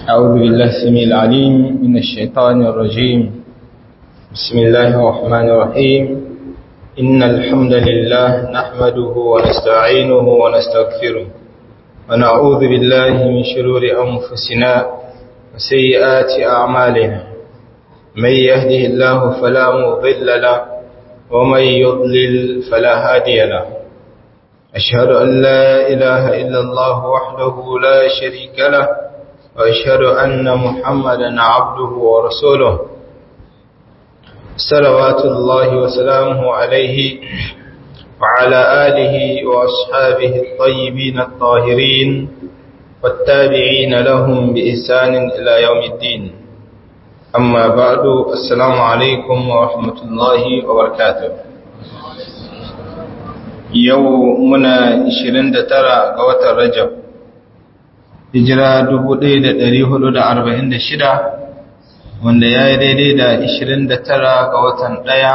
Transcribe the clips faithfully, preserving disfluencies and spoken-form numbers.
أعوذ بالله السميع العليم من الشيطان الرجيم. بسم الله الرحمن الرحيم. إن الحمد لله نحمده ونستعينه ونستغفره ونعوذ بالله من شرور أنفسنا وسيئات أعمالنا. من يهده الله فلا مضل له ومن يضلل فلا هادي له. أشهد أن لا إله إلا الله وحده لا شريك له وأشهد أن محمدا عبده ورسوله صلوات الله وسلامه عليه وعلى آله وأصحابه الطيبين الطاهرين والتابعين لهم بإحسان إلى يوم الدين. أما بعد، السلام عليكم ورحمة الله وبركاته. يومنا عشرين ترى قوة الرجب hijira dubu ɗaya da ɗari hudu da arba'in da shida, wanda ya yi daidai da ishirin da tara ga watan ɗaya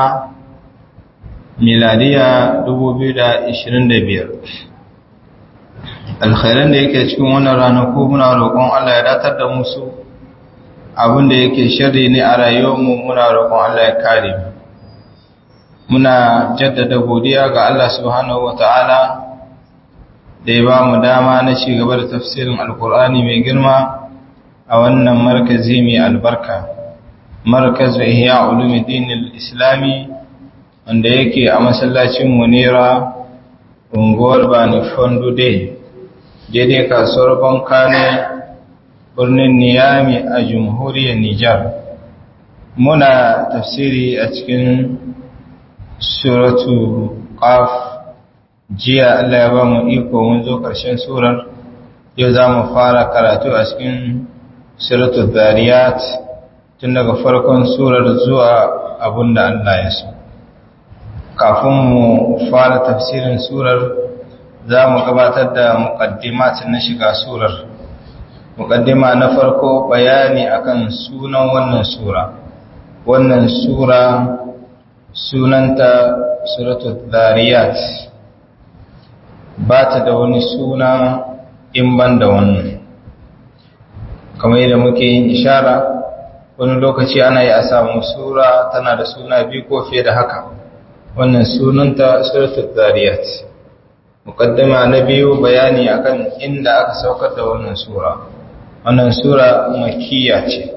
miladiya dubu biyu da ishirin da biyar. Alkhairan da yake cikin wannan ranaku muna roƙon Allah ya datar da musu, abin da yake sharri ne a rayuwarmu muna roƙon Allah ya kare mu. Muna jaddada godiya ga Allah subhanahu wa ta'ala da ya ba mu dama na ci gaba da tafsirin alkur'ani mai girma a wannan markazi mai albarka, markaz ihya ulumuddin al-islami, wanda yake a masallacin munira unguwar bani fondude daidai kasuwar bankane birnin niyami a jamhuriyar nijar. Muna tafsiri a cikin suratu qaf. Jiya Allah ya ba mu iko mun zo ƙarshen surar, yau za mu fara karatu a cikin suratul Zariyat tun daga farkon surar zuwa abin da Allah ya so. Kafin mu fara tafsirin surar, za mu gabatar da muqaddimat na shiga surar. Muqaddima na farko bayani akan sunan wannan sura. Wannan sura sunanta suratul Zariyat. Ba ta da wani suna in ban da wannan, kamar yadda muke yin ishara wani lokaci ana yi a samu sura tana da suna biyu ko fiye da haka. Wannan sunanta suratul Zariyat. Muqaddima na biyu bayani akan inda aka saukar da wannan sura. Wannan sura makkiya ce,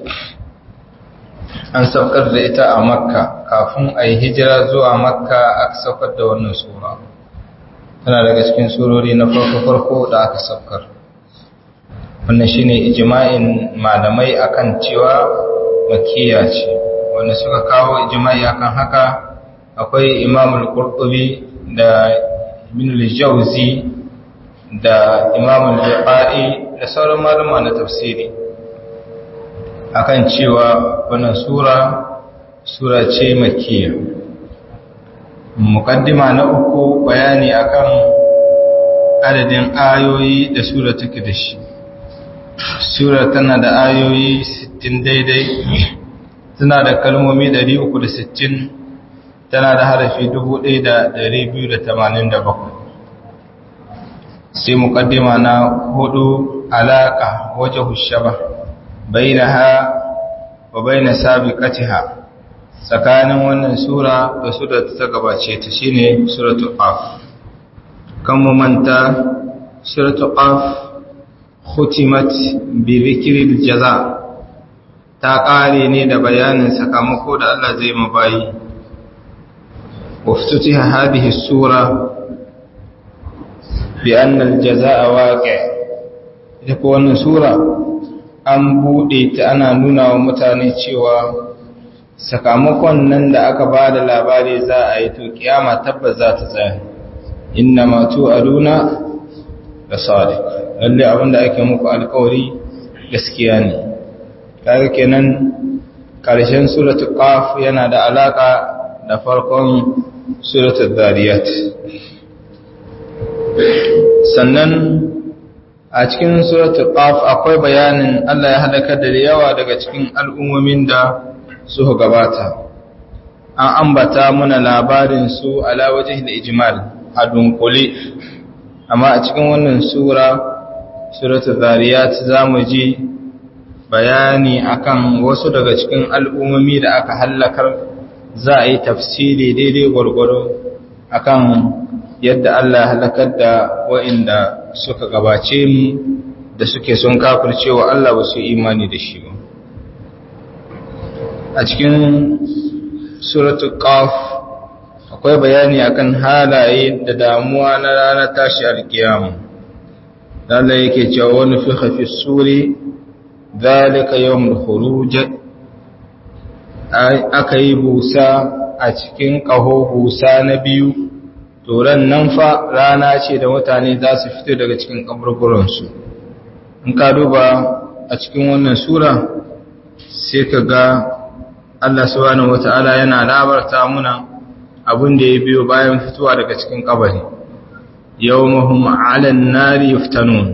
an saukar da ita a Makka. Kafin a yi hijira zuwa Makka aka saukar da wannan sura. Tana daga cikin surori na farko-farko da aka saukar. Wannan shine ijma'in malamai akan cewa makkiya ce. Wanda suka kawo ijma'i akan haka akwai Imam al-Qurtubi da Ibn al-Jawzi da Imam al-Bukhari da sauran malama na tafsiri akan cewa wannan sura sura ce makkiya. Mukaddima na uku bayani akan adadin ayoyi da sura take da shi. Sura tana da ayoyi sittin daidai, tana da kalmomi ɗari uku da sittin, tana da harafi dubu ɗaya da ɗari biyu da tamanin da bakwai. Sai mukaddima na hudu alaka wajhu shaba bainaha wa baina sabiqatiha, tsakanin wannan sura da sura ta gabace ta shine suratul qaf. Kan mu manta suratul qaf khutimat bi dhikril jaza, ta kare ne da bayanin sakamako da Allah zai mabayi. Waftutiha hadhihi sura bi anna al jazaa waqi'. Ita ko wannan sura an bude ta ana nuna wa mutane cewa sakamakon nan da aka ba da labari za a yi to kiyama tabbas za ta tsaya. Inna ma tu'aduna la sadiq, lalle abinda ake muku alƙawari gaskiya ne. Kaga kenan karshen suratul qaf yana da alaka da farkon suratul Zariyat. Sannan a cikin suratul qaf akwai bayanin Allah ya halaka da yawa daga cikin al'ummomin da suka gabata. An ambata muna labarin su ala wajhi da ijmal a dunkule, amma a cikin wannan sura suratul Zariyat zamu ji bayani akan wasu daga cikin al'ummomi da aka hallakar, za a yi tafsiri daidai gwargwaro akan yadda Allah halakar da wa'inda suka gabace mu da suke sun kafircewa Allah ba su imani da shi ba. A cikin suratul Qaf akwai bayani akan halaye da damuwa na ranar tashi alkiyama. Allah yake cewa wani fi hafi suri zalika yawmul khuruj, aka yi busa a cikin ƙaho, busa na biyu, turan nan fa rana ce da mutane za su fito daga cikin kaburburansu. In ka duba a cikin wannan sura sai ka ga Allah subhanahu wata'ala yana labarta muna abin da ya biyo bayan fitowa daga cikin kabari. Yawmahum 'alan nari yuftanun,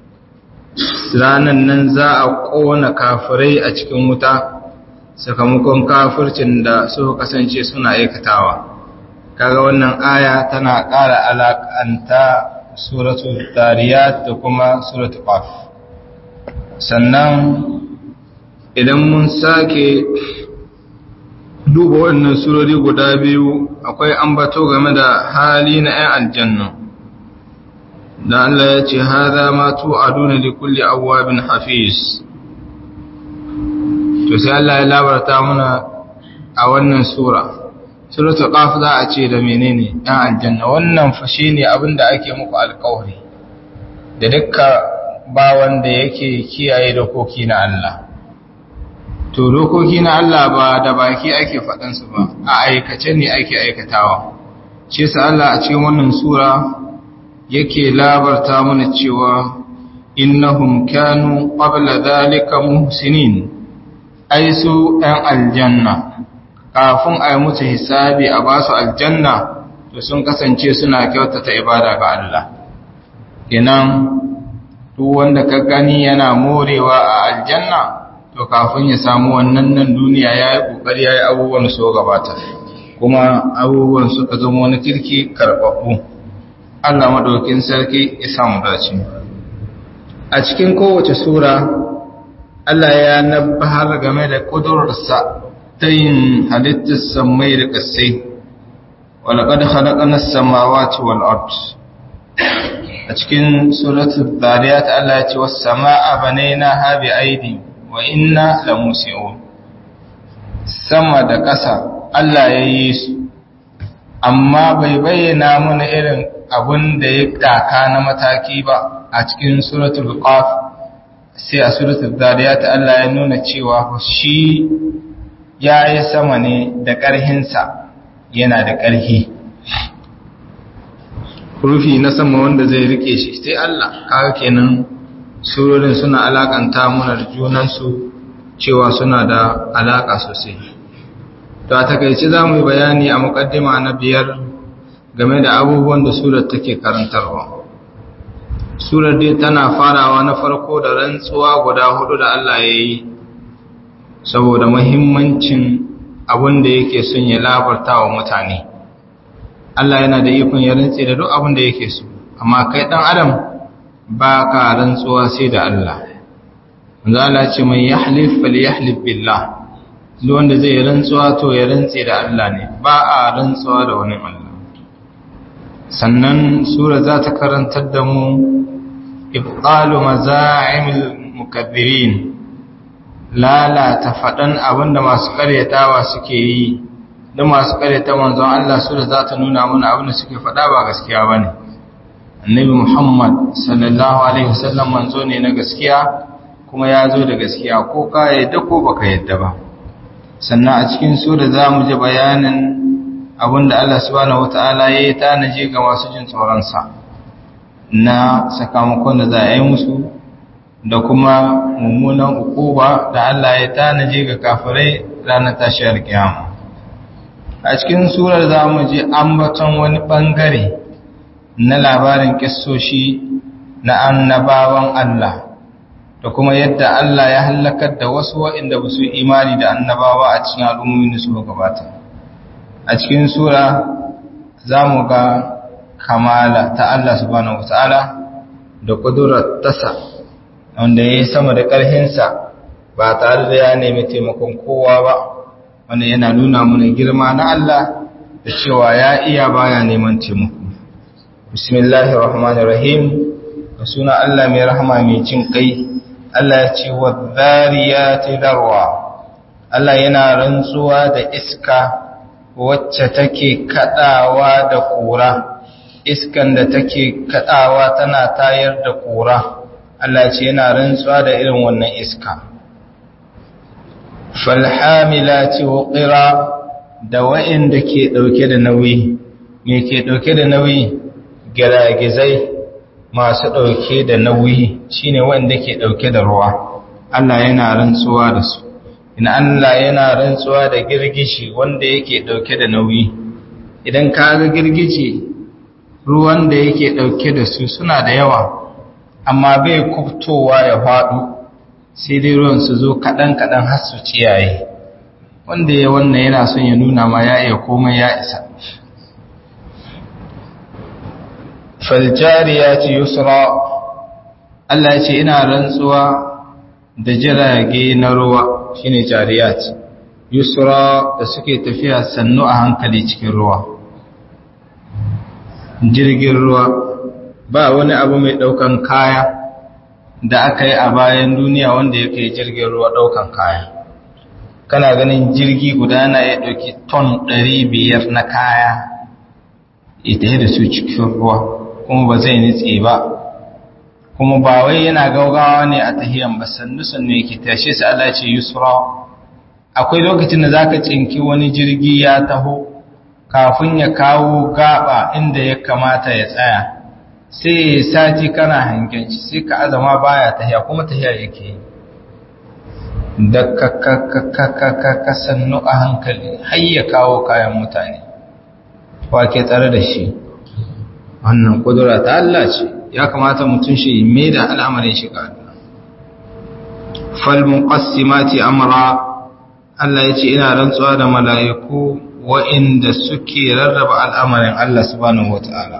ranan nan za a kona kafirai a cikin wuta sakamakon kafircin da suka kasance suna aikatawa. Kaga wannan aya tana ƙara alaƙanta suratul Dariyat da kuma suratul Qaf. Sannan idan mun sake duba wannan surori guda biyu, akwai ambato game da hali na 'yan aljanna da Allah ya ce hadha ma tu'aduna li kulli awwabin hafiz. To sai Allah ya labarta muna a wannan sura, suratul Qaf za a ce da menene 'yan aljanna. Wannan fa shine abinda ake muku alƙawari da dukkan bawan da yake kiyaye dokoki na Allah. To dokoki na Allah ba da baki ake faɗansu ba, a aikace ne ake aikatawa. Shi yasa Allah a cikin wannan sura yake labarta mana cewa innahum kanu qabla dhalika muhsinin, ai su ɗan aljanna kafin a yi musu hisabi a ba su aljanna to sun kasance suna kyautata ibada ga Allah. Kenan duk wanda ka gani yana morewa a aljanna to kafin ya samu wannan nan duniya ya yi ƙoƙari ya yi abubuwan so gabata, kuma abubuwan suka zama wani kirki karɓaɓɓu. Allah maɗaukin sarki ya samu dace. A cikin kowace sura Allah ya nabbahar game da ƙudurarsa ta yin halittar sammai da ƙasai. Walaƙad khalaqana as-samawati wal ard. A cikin suratul Dariyat Allah ya ce was samaa banaynaha bi aydin wa inna lamusi'un. Sama da ƙasa Allah ya yi su, amma bai bayyana mana irin abun da ya taka na mataki ba. A cikin suratul Qaf sai a suratul Dariyat Allah ya nuna cewa shi ya yi sama ne da ƙarhinsa, yana da ƙarhi. Rufi na sama wanda zai rike shi sai Allah. Kaga kenan surorin suna alakanta mana da junansu cewa suna da alaka sosai. To a takaice za mu yi bayani a muƙaddima na biyar game da abubuwan da surar take karantarwa. Surar dai tana farawa na farko da rantsuwa guda hudu da Allah ya yi saboda muhimmancin abin da yake son ya labarta wa mutane. Allah yana da ikon ya rantse da duk abin da yake so, amma kai dan adam ba ka rantsuwa sai da Allah. Wanda Allah ce mai yahlif falyahlif billah, duk wanda zai rantsuwa to ya rantse da Allah ne, ba a rantsuwa da wani Allah. Sannan sura za ta karantar da mu ibqalu maza'imil mukabbirin, lalata faɗan abinda masu karyatawa suke yi. Da masu karyata manzon Allah sura za ta nuna mana abinda suke faɗa ba gaskiya bane. Annabi Muhammad sallallahu alaihi wasallam manzo ne na gaskiya, kuma ya zo da gaskiya ko ka yadda ko baka yadda ba. Sannan a cikin sura za mu ji bayanin abinda Allah subhanahu wataala ya yi tanaje ga masu jin tsoron sa na sakamakon da za a yi musu, da kuma mummunan ukuba da Allah ya tanaje ga kafirai ranar tashiyar kiyama. A cikin surar za mu ji ambaton wani bangare na labarin kissoshi na annabawan Allah, da kuma yadda Allah ya halakar da wasu waɗanda ba su imani da annabawa a cikin al'ummomin da suka gabata. A cikin sura za mu ga kamala ta Allah subhanahu wata'ala da ƙudurar tasa, wanda ya yi sama da ƙarhinsa ba tare da ya nemi taimakon kowa ba, wanda yana nuna mana girma na Allah da cewa ya iya baya neman taimako. Bismillahir Rahmanir Rahim, da suna Allah mai rahama mai jin kai. Allah ya ce wadh-dhariyati darwa. Allah yana rantsuwa da iska wacce take kadawa da kura, iskan da take kadawa tana tayar da kura. Allah ya ce yana rantsuwa da irin wannan iska. Falhamilati wuqira, da wa'inda ke dauke da nauyi. Me ke dauke da nauyi? Giragizai masu dauke da nauyi, shine wanda ke dauke da ruwa. Allah yana rantsuwa da su. Ina Allah yana rantsuwa da girgishi wanda yake dauke da nauyi. Idan ka ga girgije, ruwan da yake dauke da su suna da yawa, amma bai kubtowa ya faɗo, sai dai ruwan su zo kaɗan-kaɗan har su ciyaye. Wanda ya wannan yana son ya nuna ma ya iya komai ya isa. Faljariyati yusra, Allah ya ce ina rantsuwa da jirage na ruwa, shine jariyat. Yusra da suke tafiya sannu a hankali cikin ruwa. Jirgin ruwa ba wani abu mai daukan kaya da aka yi a bayan duniya wanda yake jirgin ruwa daukan kaya. Kana ganin jirgi guda na ya dauki ton ɗari biyar na kaya, ita da su cikin ruwa, kuma ba zai nitse ba, kuma ba wai yana gaugawa ne a tahiyan ba, sannu sannu yake tashe su. Allah ce yusra. Akwai lokacin da zaka tsinki wani jirgi ya taho, kafin ya kawo gaba inda ya kamata ya tsaya, sai sati kana hangen shi, sai ka azama baya tahiya, kuma tahiya yake yi da ka sannu a hankali har ya kawo kayan mutane. Wa ke tsare da shi? Wannan kudura ta Allah ce, ya kamata mutum shi mai da al'amarin shi ga Allah. Fal muqassimati amra, Allah ya ce ina rantsuwa da mala'iku wa'inda suke rarraba al'amarin Allah subhanahu wata'ala,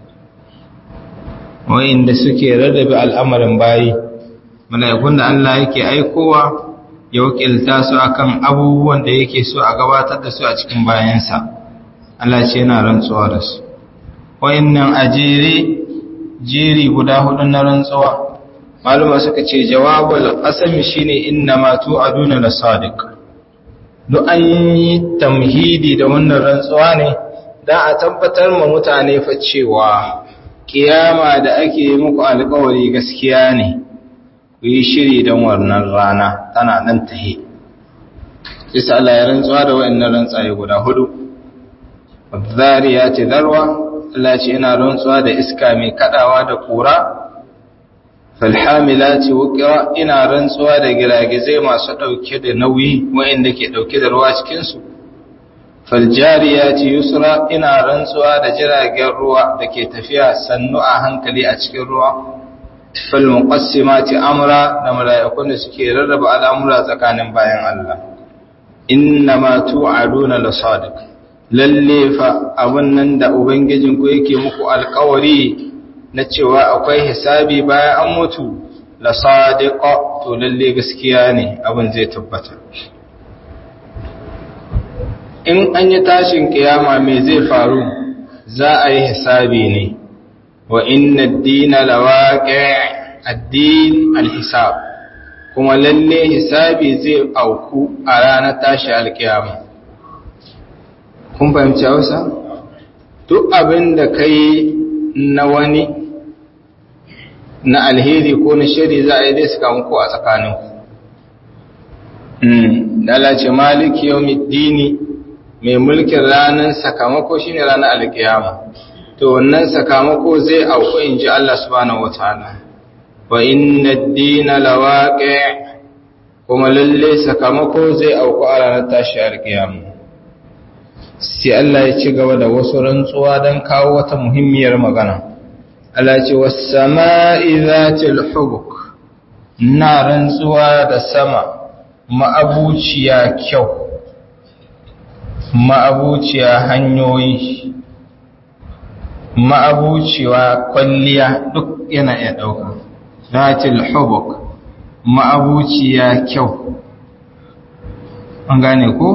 wa'inda suke rarraba al'amarin bayi, mala'ikun da Allah yake aikowa ya wakilta su akan abubuwan da yake so a gabatar da su a cikin bayansa. Allah ce yana rantsuwa da su. Wa'innan a jere jeri guda hudu na rantsuwa, maluma suka ce jawabul qasami shine inna ma tu'aduna la sadiq. Duk an yi tamhidi da wannan rantsuwa ne dan a tabbatar ma mutane fa cewa kiyama da ake muku alƙawari gaskiya ne. Ku yi shiri don wannan rana tana nan tahe. Isa Allah ya rantsuwa da wa'annan rantsaye guda hudu. Wadh-dhariyati dharwa, Allah ce ina rantsuwa da iska mai kadawa da kura. Falhamilati wuqira, ina rantsuwa da giragizai masu dauke da nauyi wa'inda ke dauke da ruwa cikin su. Faljariyati yusra, ina rantsuwa da jiragen ruwa da ke tafiya sannu a hankali a cikin ruwa. Falmuqassimati amra, da mala'ikun da suke rarraba al'amura tsakanin bayan Allah. Innama tu'aduna lasadiq, lalle fa abun nan da ubangijin ku yake muku alƙawari na cewa akwai hisabi bayan an mutu, lasadiq, to lalle gaskiya ne abun zai tabbata. In an yi tashin kiyama me zai faru? Za a yi hisabi ne. Wa inna ad-dina lawaqi', ad-din al-hisab, kuma lalle hisabi zai auku a ranar tashi alkiyama. Kun fahimci Hausa? Duk abin da kai na wani na alheri ko na shari za a yi dai suka muku a tsakaninku. Mm, dalace maliki yawmiddini, mai mulkin ranar sakamako shine ranar alkiyama. To wannan sakamako zai auku inji Allah subhanahu wataala. Wa inna ad-dina lawaqi', kuma lalle sakamako zai auku a ranar tashi alkiyama. Sai Allah ya ci gaba da wasu rantsuwa don kawo wata muhimmiyar magana. Allah ce was-sama'i zatil hubuk, na rantsuwa da sama ma'abuciya kyau, ma'abuciya hanyoyi, ma'abuciya kwalliya, duk yana iya ɗauka. Zatil hubuk, ma'abuciya kyau. An gane ko?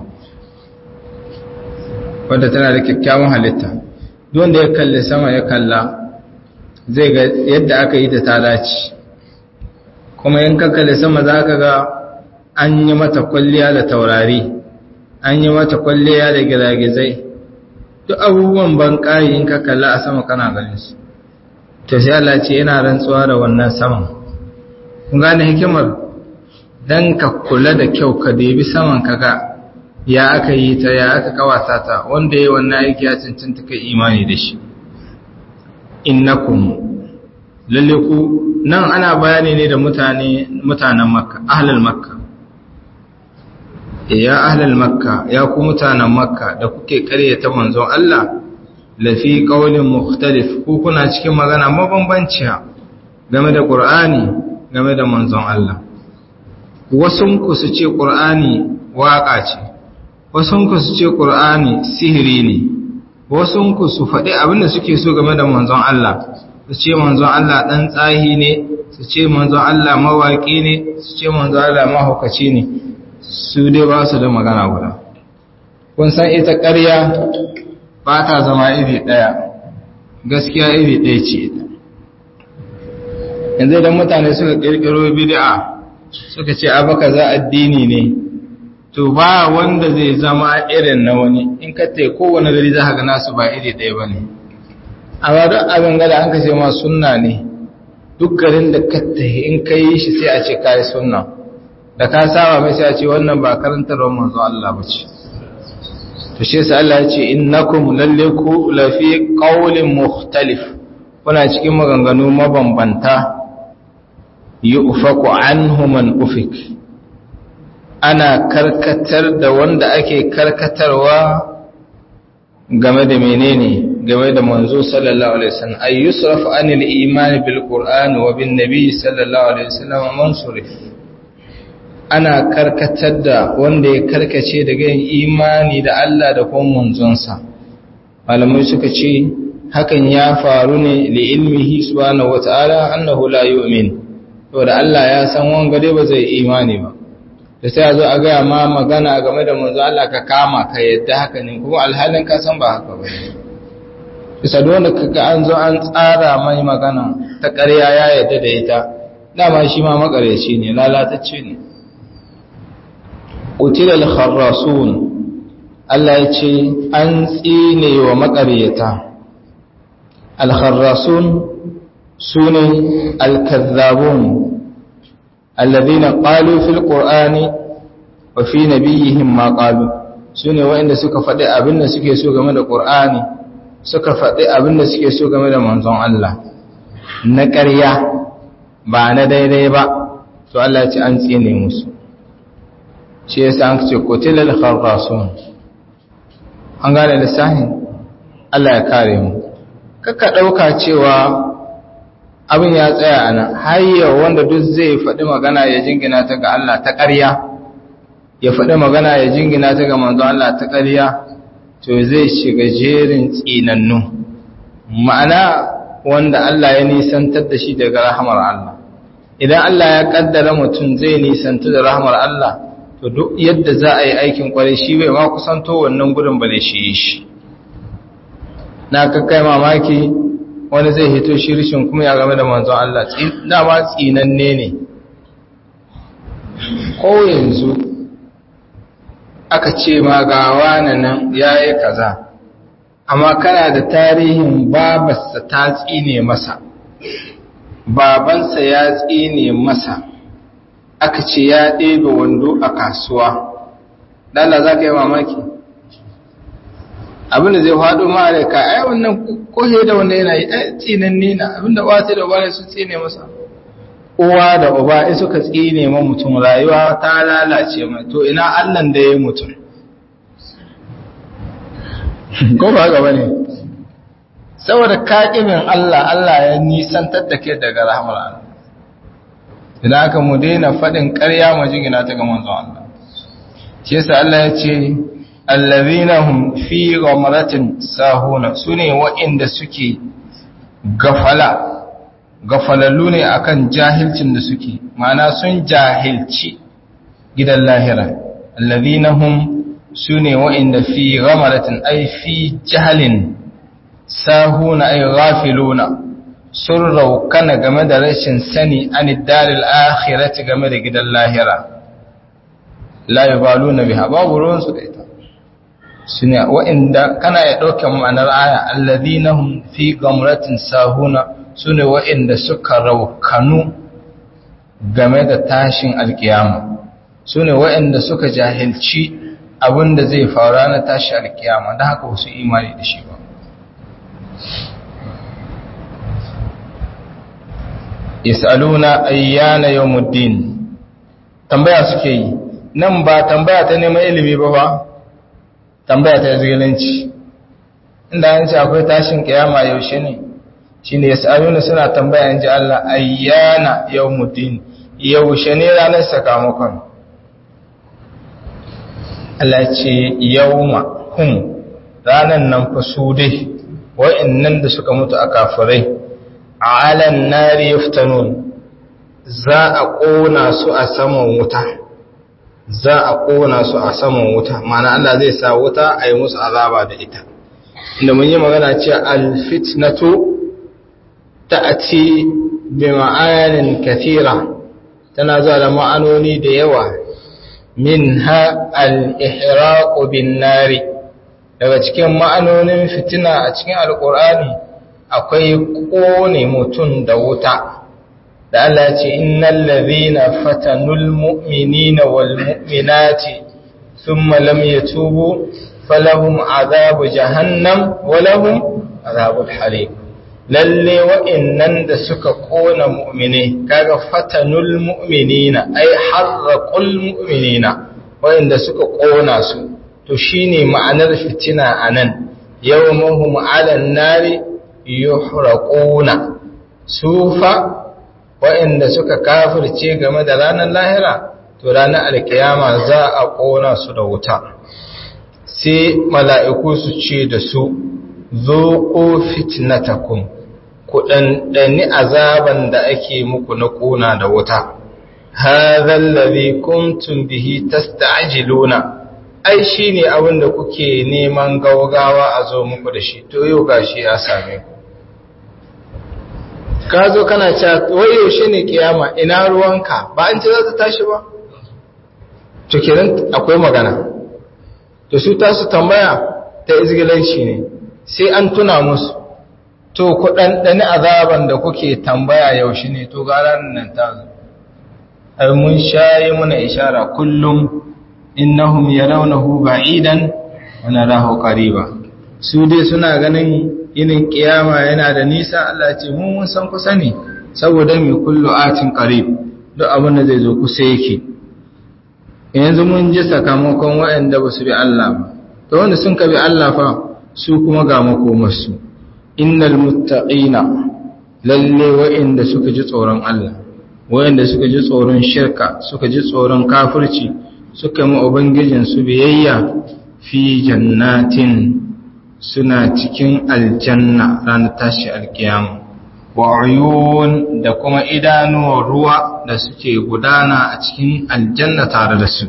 Wadda tana da kyakkyawan halitta. Wanda ya kalli sama ya kalla zai ga yadda aka yi ta ta dace. Kuma in ka kalli sama za ka ga an yi mata kwalliya da taurari, an yi mata kwalliya da gizagizai. Duk abubuwan ban ƙari in ka kalla a sama kana ganin su. To sai Allah ce yana rantsuwa da wannan saman. Kun gane hikimar? Dan ka kula da kyau ka debi saman ka ga ya aka yi ta, ya aka kawata ta, wanda yayi wannan aiki ya cancanta kai imani da shi. Innakum lalle ku nan ana bayani ne da mutane mutanen Makka, ahlul Makka. Ya ahlul Makka, ya ku mutanen Makka da kuke ƙaryata manzon Allah, lafi qaulin mukhtalif, ku kuna cikin magana mabambanciya game da Qur'ani, game da manzon Allah. Wasun ku su ce Qur'ani waka ce, wasun ku su ce Qur'ani sihiri ne, wasun ku su faɗi abin da suke so game da manzon Allah. Su ce manzon Allah ɗan tsahi ne, su ce manzon Allah mawaƙi ne, su ce manzon Allah mahaukaci ne, su dai ba su da magana guda. Kun san ita ƙarya ba ta zama iri ɗaya, gaskiya iri ɗaya ce ita. Yanzu idan mutane suka ƙirƙiro bid'a suka ce abaka za addini ne, to ba wanda zai zama irin na wani, in ka te kowane gari za ka ga nasu ba iri ɗaya ba ne. Amma duk abin gada an ka ce ma sunna ne, duk garin da ka tahi in ka yi shi sai a ce ka yi sunna, da ka saba mai sai a ce wannan ba karantarwar manzo Allah ba ce. To shi yasa Allah ya ce innakum lalle ku lafi qaulin mukhtalif, kuna cikin maganganu mabambanta. Yufaku anhu man ufik, ana karkatar da wanda ake karkatarwa game da menene, game da manzo sallallahu alaihi wasallam. Ay yusraf anil iman bil qur'an wa bin nabi sallallahu alaihi wasallam mansurif, ana karkatar da wanda ya karkace daga yin imani da Allah da kuma manzonsa. Malamai suka ce hakan ya faru ne li ilmihi subhanahu wata'ala annahu la yu'min, to da Allah ya san wanga dai ba zai imani ba, da sai a zo a gaya ma magana game da manzo Allah ka kama ka yadda haka ne, kuma alhalin ka san ba haka ba. Bisa dole kaga an zo an tsara mai magana ta ƙarya ya yadda da ita, dama shi ma makareci ne, lalatacce ne. Utilal kharrasun, Allah ya ce an tsine wa makaryata. Al kharrasun sune al-kazzabun alladhina qalu fil qur'ani wa fi nabiyihim ma qalu, sune wanda suka faɗi abin da suke so game da Qur'ani, suka faɗi abin da suke so game da manzon Allah na ƙarya ba na daidai ba, to Allah ya ce an tsine musu. Shi yasa an ce qutilal kharrasun. An gane lissahin? Allah ya kare mu. Kaka dauka cewa abin ya tsaya a nan, hayya wanda duk zai faɗi magana ya jingina ta ga Allah ta ƙarya, ya faɗi magana ya jingina ta ga manzo Allah ta ƙarya, to zai shiga jerin tsinannu. Ma'ana wanda Allah ya nisantar da shi daga rahamar Allah. Idan Allah ya kaddara mutum zai nisanta da rahamar Allah, to duk yadda za a yi aikin kwarai shi bai ma kusanto wannan gudun bale shi shi. Na kakkai mamaki wani zai hito shirishin kuma ya game da manzon Allah, dama tsinanne ne. Ko yanzu aka ce ma ga wani nan ya yi kaza, amma kana da tarihin babarsa ta tsine masa, babansa ya tsine masa, aka ce ya ɗebe wando a kasuwa, dala za ka yi mamaki? Abinda zai faɗo ma da ka, ai wannan kohe da wanda yana yi, ai tsinanni na, abinda wata da wani su tsine masa. Uwa da uba in suka tsine ma mutum, rayuwa ta lalace mai, to ina Allahn da ya yi mutum. Ko ba gaba ne? Saboda kaƙimin Allah, Allah ya nisantar da ke daga rahmar Allah. Idan aka mu daina faɗin ƙarya mu jingina ta ga manzon Allah. Shi yasa Allah ya ce, allazina hum fi ghamratin sahuna, sune waɗanda suke gafala gafalallu ne akan jahilcin da suke ma'ana sun jahilci gidan lahira alladhina hum sune wa'inda fi ghamaratin ay fi jahlin sahuna ay ghafiluna sun raukana game da rashin sani an daril akhirati game da gidan lahira la yubaluna biha babu ruwan su da ita sune wa'inda kana ya dauke ma'anar aya alladhina hum fi ghamaratin sahuna sune wa'inda suka raukanu game da tashin alkiyama sune wa'inda suka jahilci abinda zai faru na tashi alkiyama dan haka wasu imani da shi ba yas'aluna ayyana yawmuddin tambaya suke yi nan ba tambaya ta neman ilimi ba ba tambaya ta zigilanci inda an ce akwai tashin kiyama yaushe ne shine yas'aluna suna tambaya inji Allah ayyana yawmuddin yaushe ne ranar sakamakon Allah ce yawma hum ranan nan fa su dai wa'annan da suka mutu a kafirai alan nari yuftanun za a kona su a saman wuta za a kona su a saman wuta mana Allah zai sa wuta a yi musu azaba da ita inda mun yi magana cewa alfitnatu ta'ati bi ma'anin kathira tana zuwa da ma'anoni da yawa minha al-ihraq bin nari daga cikin ma'anonin fitina a cikin alqur'ani akwai kone mutum da wuta da Allah ya ce innal ladhina fatanul mu'minina wal mu'minati thumma lam yatubu falahum azabu jahannam wa lahum azabul hariq lalle wa'annan da suka kona mu'mine kaga fatanul mu'minina ay harraqul mu'minina wa'anda suka kona su to shine ma'anar fitina anan yawmuhum 'alan nari yuhraquna sufa wa'anda suka kafirce game da ranar lahira to ranar alkiyama za a kona su da wuta sai mala'iku su ce da su zuqu fitnatakum ku dandani azaban da ake muku na kona da wuta hadha alladhi kuntum bihi tasta'jiluna ai shine abin da kuke neman gaugawa a zo muku da shi to yau gashi ya same ku ka zo kana cewa wai yaushe ne kiyama ina ruwanka ba an ce za ta tashi ba to kenan akwai magana to su tasu tambaya ta izgilanci ne sai an tuna musu to ku ɗanɗani azaban da kuke tambaya yaushe ne to gara nan ta zo ai mun shayi muna ishara kullum innahum yarawnahu ba'idan wa narahu qariba su dai suna ganin yinin kiyama yana da nisa Allah ce mu mun san kusa ne saboda mu kullu atin qarib duk abin da zai zo kusa yake yanzu mun ji sakamakon waɗanda ba su bi Allah ba to wanda sun ka bi Allah fa su kuma ga makomarsu innal muttaqina lalle waɗanda suka ji tsoron Allah waɗanda suka ji tsoron shirka suka ji tsoron kafirci suka yi ubangijin su biyayya fi jannatin suna cikin aljanna ranar tashi alkiyama wa uyun da kuma idanuwar ruwa da suke gudana a cikin aljanna tare da su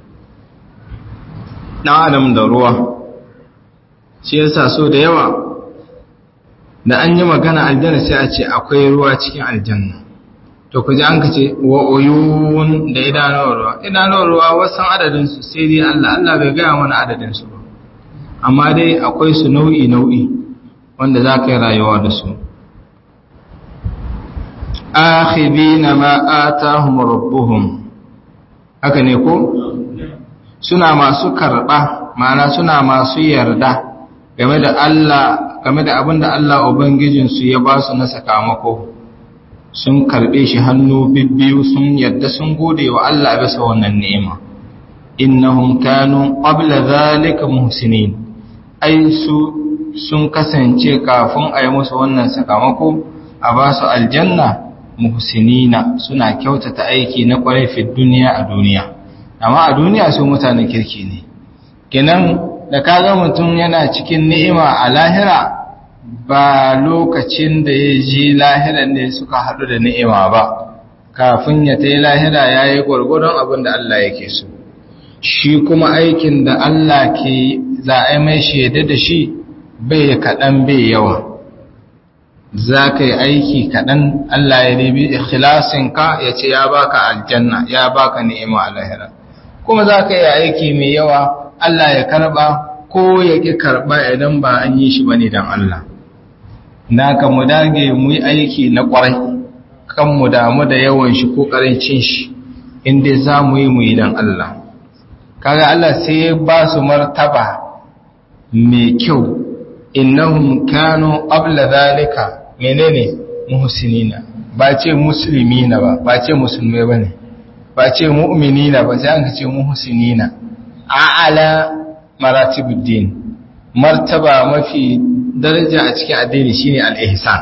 ɗan adam da ruwa shi yasa so da yawa da an yi magana aljanna sai a ce akwai ruwa cikin aljanna to ku ji an ka ce wa uyun da idanuwar ruwa idanuwar ruwa wasan adadinsu sai dai Allah Allah bai gaya mana adadinsu ba amma dai akwai su nau'i nau'i wanda za ka yi rayuwa da su akhibina ma atahum rabbuhum haka ne ko suna masu karba ma'ana suna masu yarda game da Allah game da abinda Allah ubangijin su ya ba su na sakamako sun karbe shi hannu bibbiyu sun yarda sun gode wa Allah bisa wannan ni'ima innahum kanu qabla dhalika muhsinin ai su sun kasance kafin a yi musu wannan sakamako a ba su aljanna muhsinina suna kyautata aiki na kwarai fi duniya a duniya amma a duniya su mutanen kirki ne kenan da kaga mutum yana cikin ni'ima a lahira ba lokacin da ya ji lahiran ne suka haɗu da ni'ima ba kafin ya ta yi lahira ya yi gwargwadon abin da Allah yake so shi kuma aikin da Allah ke za a mai shaida da shi bai kaɗan bai yawa za ka yi aiki kaɗan Allah ya ribi ikhlasinka ya ce ya baka aljanna ya baka ni'ima a lahira kuma za ka yi aiki mai yawa Allah ya karɓa ko ya ƙi karɓa idan ba an yi shi ba ne don Allah naka mu dage mu yi aiki na ƙwarai kan mu damu da yawan shi ko ƙarancin shi inda za mu yi mu yi don Allah kaga Allah sai ya ba su martaba mai kyau innahum kanu qabla zalika menene muhsinina ba ce muslimina ba ba ce musulmai bane ba ce mu'minina ba sai an ce muhsinina a'ala maratibuddin martaba mafi daraja a cikin addini shine al-ihsan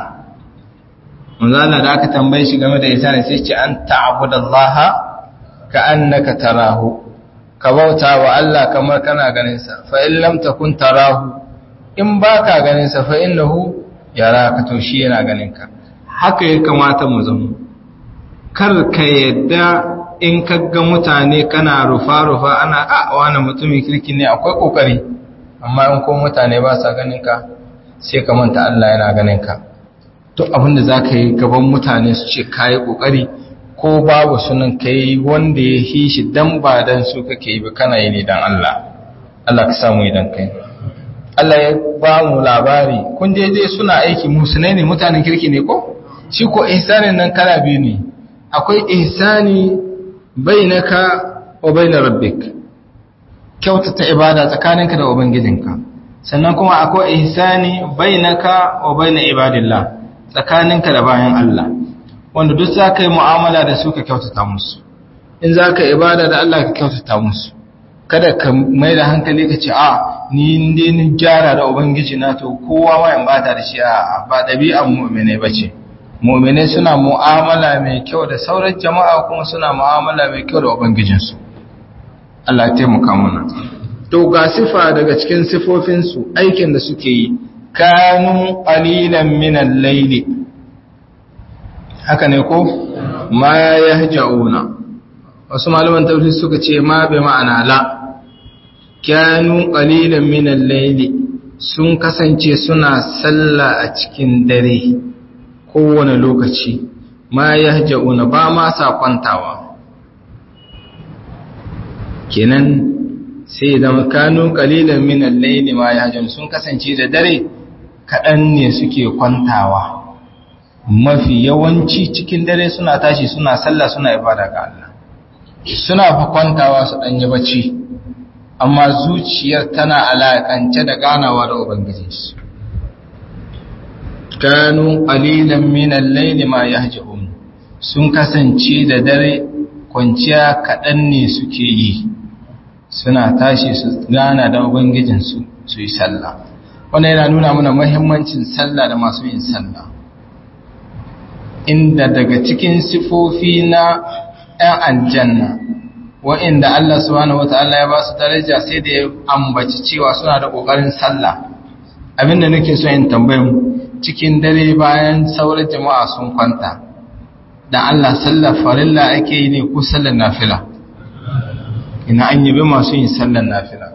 manzo Allah da aka tambaye shi game da ihsan sai ce an ta'budallaha ka'annaka tarahu ka bauta wa Allah kamar kana ganin sa fa in lam takun tarahu in baka ganin sa fa innahu yaraka to shi yana ganin ka haka ya kamata mu zama kar ka yadda in kaga mutane kana rufa rufa ana a wani mutumin kirki ne akwai kokari amma in ko mutane ba sa ganin ka sai ka manta Allah yana ganin ka to abinda zaka yi gaban mutane su ce kai kokari ko babu sunan kai wanda ya yi shi dan ba dan su kake yi ba kana yi ne dan Allah Allah ka samu idan kai Allah ya ba mu labari kun je dai suna aiki musulmai ne mutanen kirki ne ko shi ko ihsanin nan kala biyu ne akwai ihsani bainaka wa bainar rabbik kyautata ibada tsakaninka da ubangijinka sannan kuma akwai ihsani bainaka wa bainar ibadillah tsakaninka da bayan Allah wanda duk za ka yi mu'amala da su ka kyautata musu in za ka ibada da Allah ka kyautata musu kada ka mai da hankali ka ce a ni inda ni gyara da ubangiji na to kowa ma in bata da shi a ba ɗabi'an mu'mine ba ce mu'mine suna mu'amala mai kyau da sauran jama'a kuma suna mu'amala mai kyau da ubangijinsu Allah ya taimaka mana to ga sifa daga cikin sifofinsu aikin da suke yi kanu qalilan min al-layli haka ne ko ma yahja'una wasu malaman tafsir suka ce ma bai ma'ana la kanu qalilan min al-layli sun kasance suna sallah a cikin dare kowane lokaci ma yahja'una ba ma sa kwantawa kenan sai da kanu qalilan min al-layli ma yahja'un sun kasance da dare kadan ne suke kwantawa mafi yawanci cikin dare suna tashi suna sallah suna ibada ga Allah suna fa kwantawa su danyi bacci amma zuciyar tana alakance da ganawa da ubangiji su kanu qalilan min al-layli ma yahja'un sun kasance da dare kwanciya kadan ne suke yi suna tashi su gana da ubangijin su su yi sallah wannan yana nuna mana muhimmancin sallah da masu yin sallah inda daga cikin sifofi na ‘yan aljanna wa'inda Allah subhanahu wa ta'ala ya ba su daraja sai da ya ambaci cewa suna da ƙoƙarin sallah abinda nake so yin tambayin cikin dare bayan sauran jama'a sun kwanta da Allah sallar farilla ake yi ne ko sallar nafila ina an yabi masu yin sallar nafila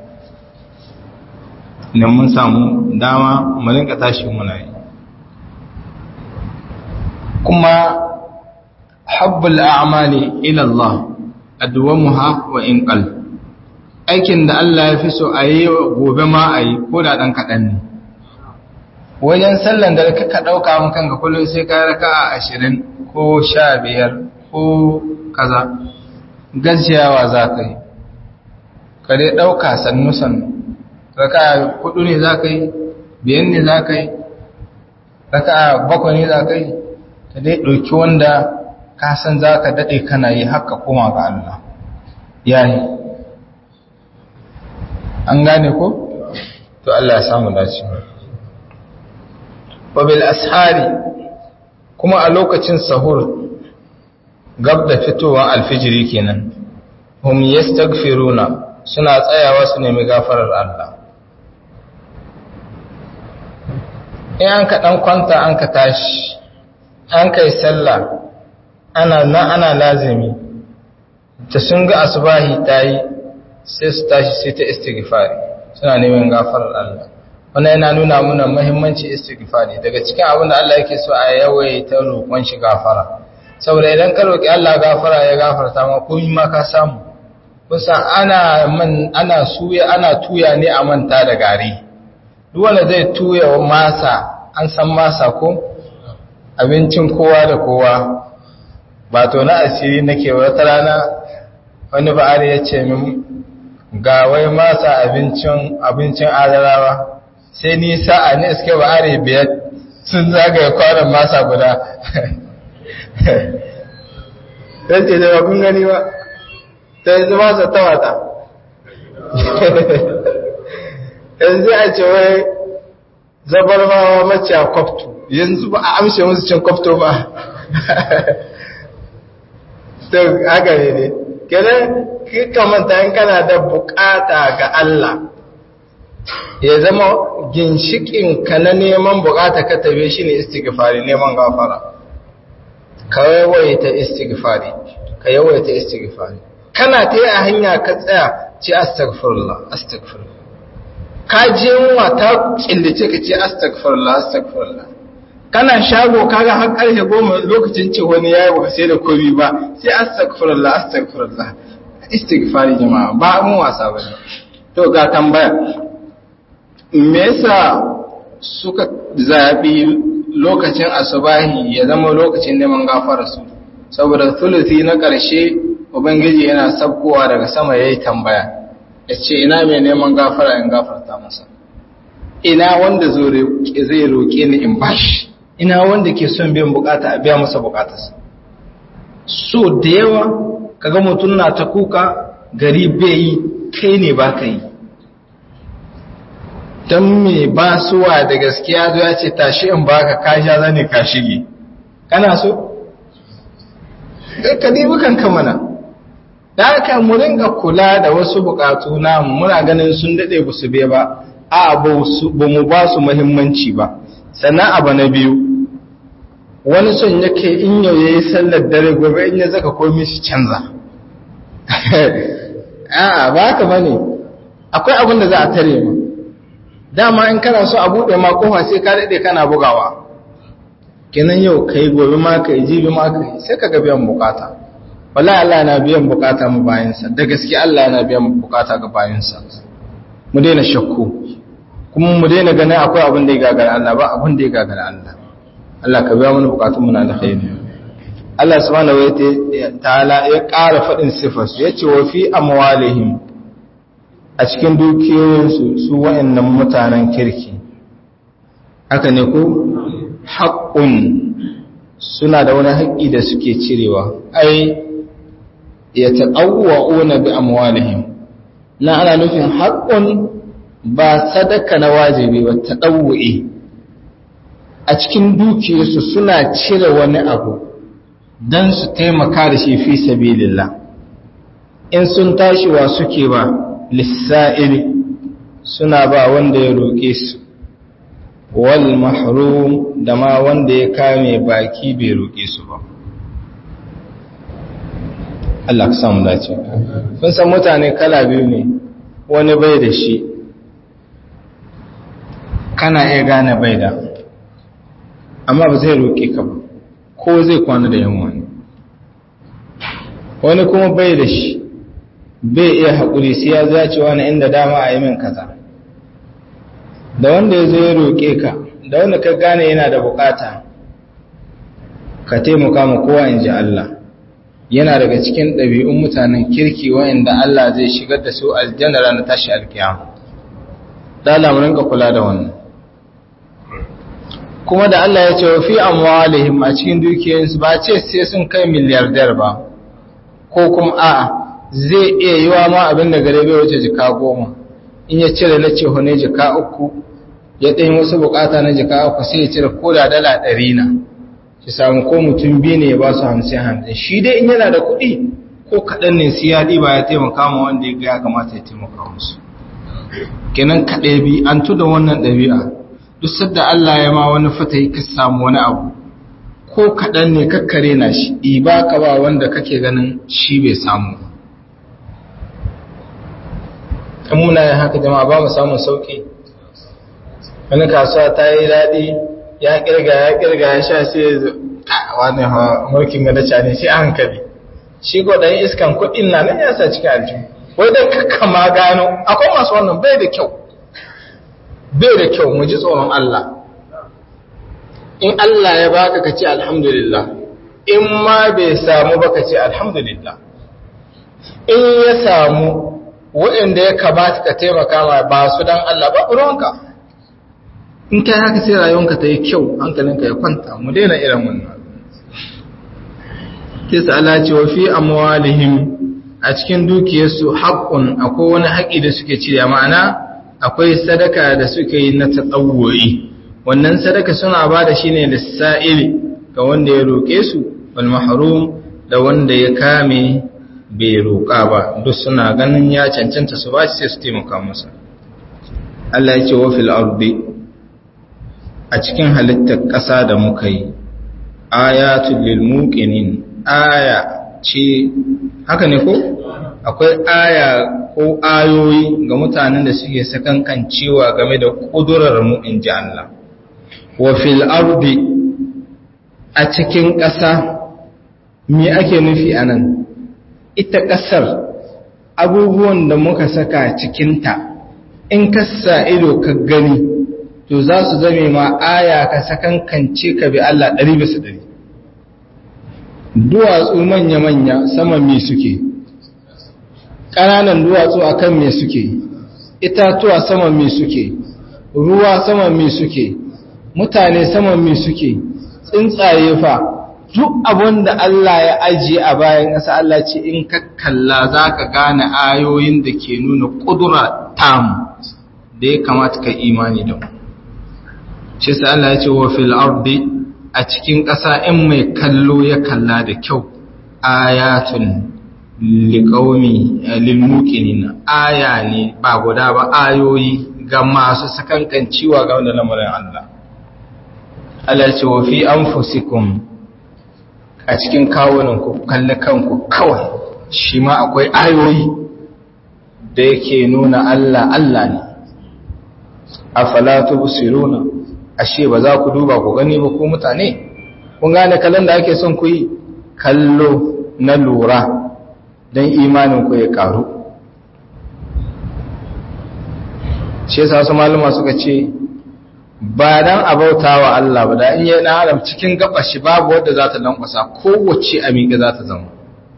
idan mun samu dama mu rinka tashi muna yi kuma habbul a'mali ila Allah adwamuha wa in qal aikin da Allah ya fi so a yi gobe ma a yi ko da dan kadan ne wajen sallan da ka dauka mun kanka kullun sai ka raka ashirin ko sha biyar ko kaza gajiyawa za ka yi ka dai dauka sannu sannu raka hudu ne za ka yi biyan ne za ka yi raka bakwai ne za ka yi ta dai ɗauki wanda ka san za ka daɗe kana yi haka koma ga Allah ya yi an gane ko? to Allah ya samu dace wabil ashari kuma a lokacin sahur gab da fitowa alfijiri kenan hum yastaghfiruna suna tsayawa su nemi gafarar Allah in an ka ɗan kwanta an ka tashi an kai sallah ana na ana lazimi ta sun ga asubahi tayi sai su tashi sai ta istighfari suna neman gafarar Allah. Wannan yana nuna mana muhimmanci istighfari daga cikin abin da Allah yake so a yawaita roƙon shi gafara, saboda idan ka roƙi Allah gafara ya gafarta ma komai ma ka samu. Kusa ana man ana suya ana tuya ne a manta da gari. Duk wanda zai tuya masa, an san masa ko abincin kowa da kowa, ba to na asiri nake wata rana wani ba'ari ya ce min ga wai masa abincin abincin adarawa, sai ni sa'a ne suke ba'ari biyar sun zagaye kwanan masa guda. Sai ce da ba kun gani ba, ta yanzu masa ta wata. Yanzu a ce wai zabar mawa mace a kwafto, yanzu ba a amshe musu cin kwafto ba. To haka ne ne, kenan kika manta in kana da bukata ga Allah, ya zama ginshikin ka na neman bukata ka tabe shi ne istighfari, neman gafara. Ka yawaita istighfari, ka yawaita istighfari. Kana ta yi a hanya ka tsaya ce astaghfirullah, astaghfirullah. Ka je yunwa ta killace ka ce astaghfirullah, astaghfirullah. Kana shago kaga har ƙarshe goma lokacin ce wani yayi ba sai da komi ba, sai astaghfirullah, astaghfirullah. Istighfari jama'a ba mun wasa bane. To ga tambaya, me yasa suka zabi lokacin asubahi ya zama lokacin neman gafara su? Saboda thuluthi na ƙarshe ubangiji yana sabkowa daga sama yayi tambaya, yace ina mai neman gafara in gafarta masa, ina wanda zai roke ni in bashi, ina wanda ke son biyan bukata a biya masa bukatarsa. So da yawa kaga mutum na ta kuka gari bai yi, kai ne ba ka yi. Don me ba suwa da gaskiya zo ya ce tashi in baka kasha zane ka shige, kana so? Ka dibi kanka mana. Da haka mu ringa kula da wasu bukatu na muna ganin sun dade ba su bai ba, a ba mu ba su muhimmanci ba. Sannan abu na biyu, wani son yake in yau yayi sallar dare gobe in ya zaka komai shi canza. A'a ba ka bane, akwai abin da za a tare mu. Dama in kana so a buɗe ma kofa sai ka daɗe kana bugawa, kenan yau kai gobe ma kai jibi ma kai sai ka ga biyan bukata. Wallahi Allah yana biyan bukata mu bayansa, da gaske Allah yana biyan bukata ga bayansa. Mu daina shakku, kuma mu daina ganin akwai abin da ya gagara Allah, ba abin da ya gagara Allah. Allah ka biya mana bukatun mu na alkhairi. Allah subhanahu wa ta'ala ya ƙara faɗin sifarsu, yace wa fi amwalihim, a cikin dukiyoyinsu su wa'annan mutanen kirki, haka ne ko haƙƙun suna da wani haƙƙi da suke cirewa, ai ya taɗauwa'una bi amwalihim, na ana nufin haƙƙun ba sadaka na wajibi ba, taɗauwa'i. A cikin dukiyarsu suna cire wani abu don su taimaka da shi fi sabilillah. In sun tashi wa suke ba lissa'ili, suna ba wanda ya roƙe su, wal mahrum da ma wanda ya kame baki bai roƙe su ba. Allah ka samu dace. Kun san mutane kala biyu ne, wani bai da shi, kana iya gane bai da, amma ba zai roƙe ka ba, ko zai kwana da yamma ne. Wani kuma bai da shi, bai iya haƙuri sai ya zace wani inda dama a yi min kaza. Da wanda ya zo ya roƙe ka, da wanda ka gane yana da bukata, ka taimaka ma kowa in ji Allah. Yana daga cikin ɗabi'un mutanen kirki wa'inda Allah zai shigar da su aljanna ranar tashi alkiyama. Da Allah mu rinka kula da wannan. Kuma da Allah ya ce wa fi amwalihim, a cikin dukiyoyinsu ba ce sai sun kai miliyardar ba, ko kuma a'a zai iya yi wa ma abin da gare bai wuce jika goma, in ya cire na ce hune jika uku, ya ɗanyi wasu bukata na jika uku sai ya cire ko da dala ɗari na, shi samu ko mutum biyu ne ya ba su hamsin hamsin. Shi dai in yana da kuɗi ko kaɗan ne sai ya ɗiba ya taimaka ma wanda ya ga ya kamata ya taimaka musu. Kenan kaɗai bi an tuda wannan ɗabi'a, duk sadda Allah ya ma wani fata ka samu wani abu, ko kaɗan ne kakkare na shi iba ka ba wanda kake ganin shi bai samu. in muna yin haka jama'a ba mu samun sauƙi. wani kasuwa ta yi daɗi ya ƙirga ya ƙirga ya sha sai wani mulkin ga dace ne sai a hankali shi ko ɗan iskan kuɗin na nan ya sa cikin aljihu wai da kakka ma gano akwai masu wannan bai da kyau bai da kyau mu ji tsoron Allah. in Allah ya baka ka ce alhamdulillah, in ma bai samu baka ce alhamdulillah. in ya samu waɗanda ya kamata ka taimaka ma ba su dan Allah ba ruwanka. in kai haka sai rayuwanka ta yi kyau hankalinka ya kwanta. mu daina irin wannan. kisa Allah ce wa fi amwalihim, a cikin dukiyarsu haqqun, akwai wani haƙi da suke cire, ma'ana akwai sadaka da suke yi na tatawwu'i. wannan sadaka suna ba da shi ne lissa'ili ga wanda ya roƙe su, wal mahrum da wanda ya kame bai roƙa ba, duk suna ganin ya cancanta su ba shi sai su taimaka masa. Allah ya ce wa fil ardi, a cikin halittar ƙasa da muka yi, ayatul lil muqinin, aya ce haka ne ko akwai aya ko ayoyi ga mutanen da suke sakankancewa game da kudurar mu inji Allah. wa fil ardi, a cikin ƙasa me ake nufi anan? ita ƙasar abubuwan da muka saka cikinta in ka sa ido ka gani to za su zame ma aya ka sakankance ka bi Allah ɗari bisa ɗari. duwatsu manya-manya saman me suke, ƙananan duwatsu akan me suke, itatuwa saman me suke, ruwa saman me suke, mutane saman me suke, tsuntsaye fa, duk abin da Allah ya ajiye a bayan ƙasa Allah ce in ka kalla za ka gane ayoyin da ke nuna ƙudura tam da ya kamata ka imani da mu. shi sa Allah ya ce wa fil ardi, a cikin ƙasa in mai kallo ya kalla da kyau, ayatun liqaumi lilmuqinin, aya ne ba guda ba, ayoyi ga masu sakankancewa ga wanda lamarin Allah. Allah ya ce wa fi anfusikum, a cikin kawunan ku kalli kanku kawai, shi ma akwai ayoyi da yake nuna Allah Allah ne. afala tubsiruna, ashe ba za ku duba ku gani ba ku mutane? kun gane kallon da ake son ku yi kallo na lura don imanin ku ya karu. shi yasa su maluma suka ce ba dan abauta wa Allah ba, da in yi na adam cikin gaba shi babu wadda za ta lankwasa, kowace a miƙe za ta zama.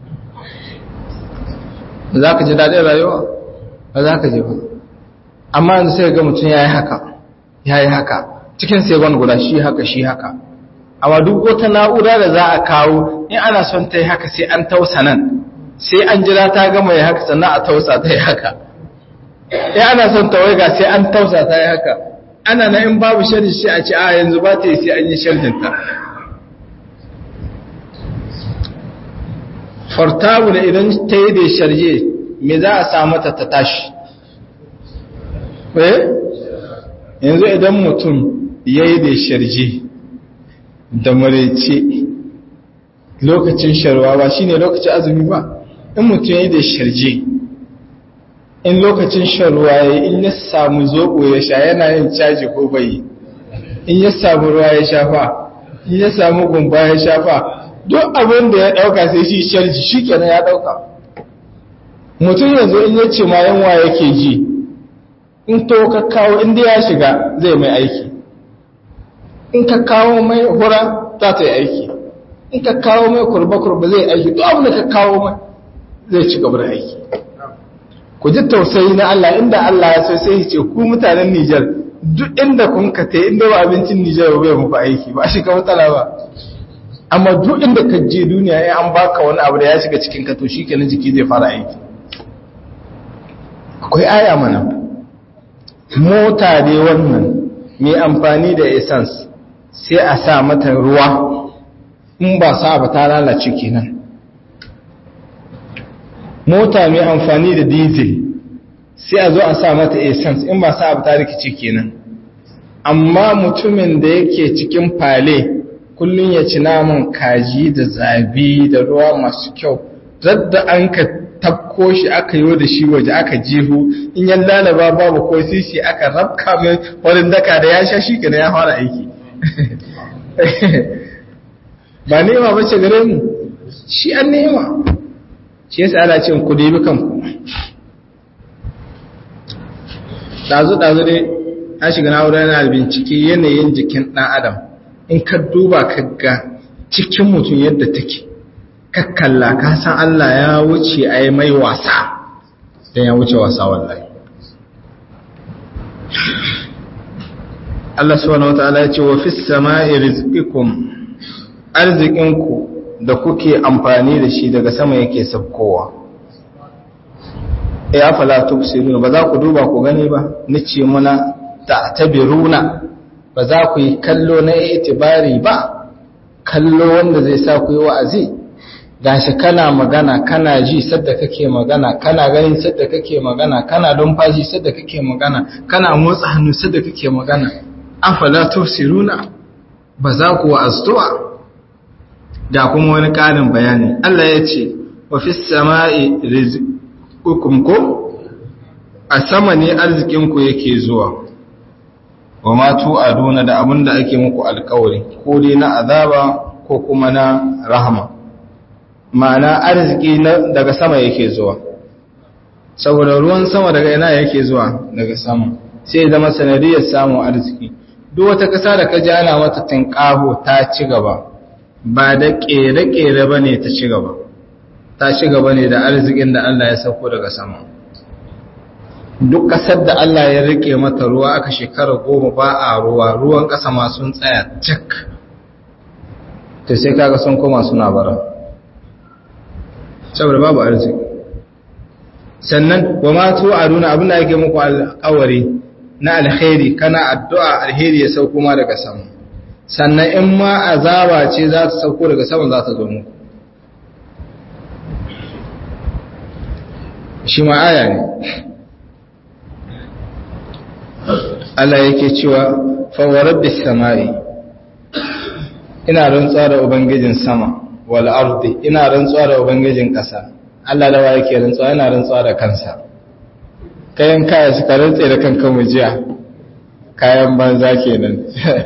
za ka ji daɗin rayuwa ba za ka ji ba, amma yanzu sai ga mutum ya yi haka ya yi haka cikin segon guda, shi haka shi haka. amma duk wata na'ura da za a kawo in ana son ta yi haka sai an tausa nan, sai an jira ta gama ya haka sannan a tausa ta yi haka. in ana son ta waiga sai an tausa ta yi haka. ana na in babu sharhi sai a ce a yanzu ba ta yi sai an yi sharhinta. fartabu da idan ta yi da sharje me za a samu ta ta tashi? eh yanzu idan mutum ya yi da sharje da marece lokacin sharwa ba shine lokacin azumi ba, in mutum ya yi da sharje in lokacin sharwa ya in ya samu zoɓo ya sha yana yin caji ko bai, in ya samu ruwa ya shafa, in ya samu gumba ya shafa, duk abin da ya ɗauka sai shi sharji shi kenan ya ɗauka. mutum yanzu in ya ce ma yanwa yake ji, in to ka kawo inda ya shiga zai mai aiki, in ka kawo mai hura za ta yi aiki, in ka kawo mai kurba-kurba zai aiki, duk abin da ka kawo mai zai ci gaba da aiki. ku ji tausayi na Allah, inda Allah ya so sai ce ku mutanen Nijar duk inda kun ka tai inda ba abincin Nijar ba bai muku aiki ba shi ka matsala ba, amma duk inda ka je duniya ya an baka wani abu da ya shiga cikin ka to shikenan jiki zai fara aiki. akwai aya mana mota dai wannan mai amfani da essence sai a sa mata ruwa, in ba sa ba ta lalace kenan. mota mai amfani da diesel sai a zo a sa mata essence, in ba sa ba ta rikice kenan. amma mutumin da yake cikin fale kullum ya ci naman kaji da zabi da ruwa masu kyau, zadda an ka tafko shi aka yi da shi waje aka jihu in yan lalaba babu ko sisi aka rabka mai wurin daka da ya sha shi kenan ya fara aiki. Ba nema bace gare mu, shi an nema, shi yasa ana cin ku debi kanku. Ɗazu-ɗazu dai na shiga na'urar na bincike yanayin jikin ɗan adam, in ka duba ka ga cikin mutum yadda take, ka kalla ka san Allah ya wuce a yi mai wasa, don ya wuce wasa wallahi. Allah subhanahu wa ta'ala ya ce wa fis sama'i rizqikum, arzikinku da kuke amfani da shi daga sama yake sabkowa. Ya fala tubsiruna, ba za ku duba ku gani ba, nace muna ta'tabiruna, ba za ku yi kallo na itibari ba, kallo wanda zai sa ku yi wa'azi. Gashi kana magana, kana ji sadda kake magana, kana ganin sadda kake magana, kana numfashi sadda kake magana, kana motsa hannu sadda kake magana. Afala tubsiruna, ba za ku wa'aztuwa. Da kuma wani ƙarin bayani, Allah ya ce wa fis sama'i rizqukum ko a sama ne arzikinku yake zuwa, wa ma tu'aduna da abinda ake muku alƙawari, ko dai na azaba ko kuma na rahama. Ma'ana arziki daga sama yake zuwa, saboda ruwan sama daga ina yake zuwa daga sama, sai zama sanadiyar samun arziki. Duk wata ƙasa da ka ji ana mata tinƙaho ta ci gaba, ba da ƙere-ƙere ba ne ta ci gaba, ta ci gaba ne da arzikin da Allah ya sauko daga sama. Duk ƙasar da Allah ya riƙe mata ruwa aka shekara goma ba a ruwa, ruwan ƙasa ma sun tsaya cik, to sai kaga sun koma suna bara, saboda babu arziki. Sannan wa ma tu'aduna abin da ake muku alƙawari na alkhairi, kana addu'a alheri ya sauko ma daga sama. Sannan in ma azaba ce za ta sauko daga sama za ta zo muku. Shi ma aya ne. Allah yake cewa fa wa rabbis sama'i, ina rantsuwa da ubangijin sama, wal ardi, ina rantsuwa da ubangijin ƙasa. Allah da wa yake rantsuwa, yana rantsuwa da kansa. Kayan kaya suka rantse da kanka mu jiya, kayan banza kenan.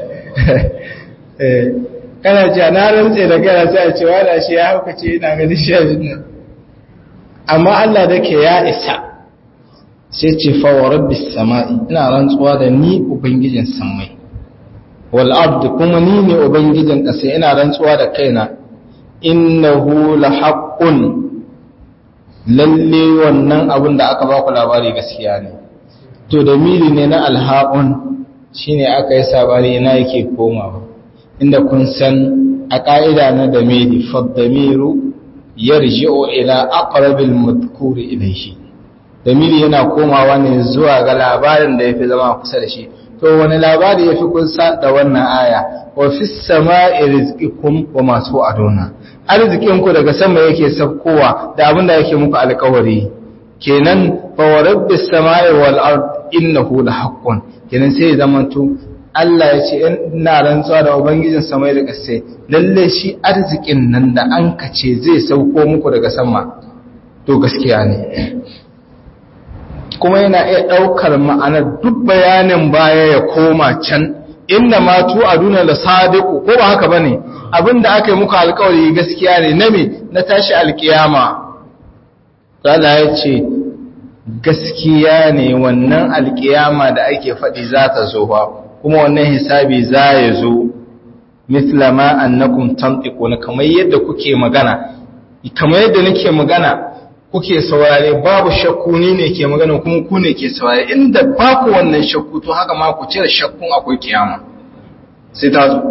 eh kana jiya na rantse da kai sai a ce wala shi ya hauka ce ina ganin shi yanzu. Amma Allah da ke ya isa, sai ce fa wa rabbis sama'i, ina rantsuwa da ni ubangijin samai, wal ardi, kuma ni ne ubangijin ƙasa, ina rantsuwa da kaina. Innahu la haqqun, lalle wannan abin da aka ba ku labari gaskiya ne. To da mili ne na alhaqun, shine aka yi sabani ina yake komawa, inda kun san a ka'ida na damiri faddamiru yarji'u ila aqrabil madhkuri ilayhi, damiri yana komawa ne zuwa ga labarin da yafi zama kusa da shi. To wani labari yafi kusa da wannan aya, wa fis sama'i rizqikum wa ma tu'aduna, arzikinku daga sama yake saukowa da abinda yake muku alƙawari. Kenan fa wa rabbis sama'i wal ard innahu la haqqun, kenan sai zamanto Allah ya ce ina rantsuwa da ubangijin samai da ƙasa, lalle shi arzikin nan da an kace zai sauko muku daga sama to gaskiya ne. Kuma yana iya ɗaukar ma'anar duk bayanin baya ya koma can, inda ma tu aduna la sadiqu, ko ba haka bane, abinda aka yi muku alƙawari gaskiya ne, na me, na tashi alƙiyama. Allah ya ce gaskiya ne wannan alƙiyama da ake faɗi za ta zo ba, kuma wannan hisabi za ya zo. Mithla ma annakum tantiquna, kamar yadda kuke magana, kamar yadda nake magana kuke saurare, babu shakku ni ne ke magana kuma ku ne ke saurare. Inda ba ku wannan shakku to haka ma ku cire shakkun akwai kiyama sai ta zo.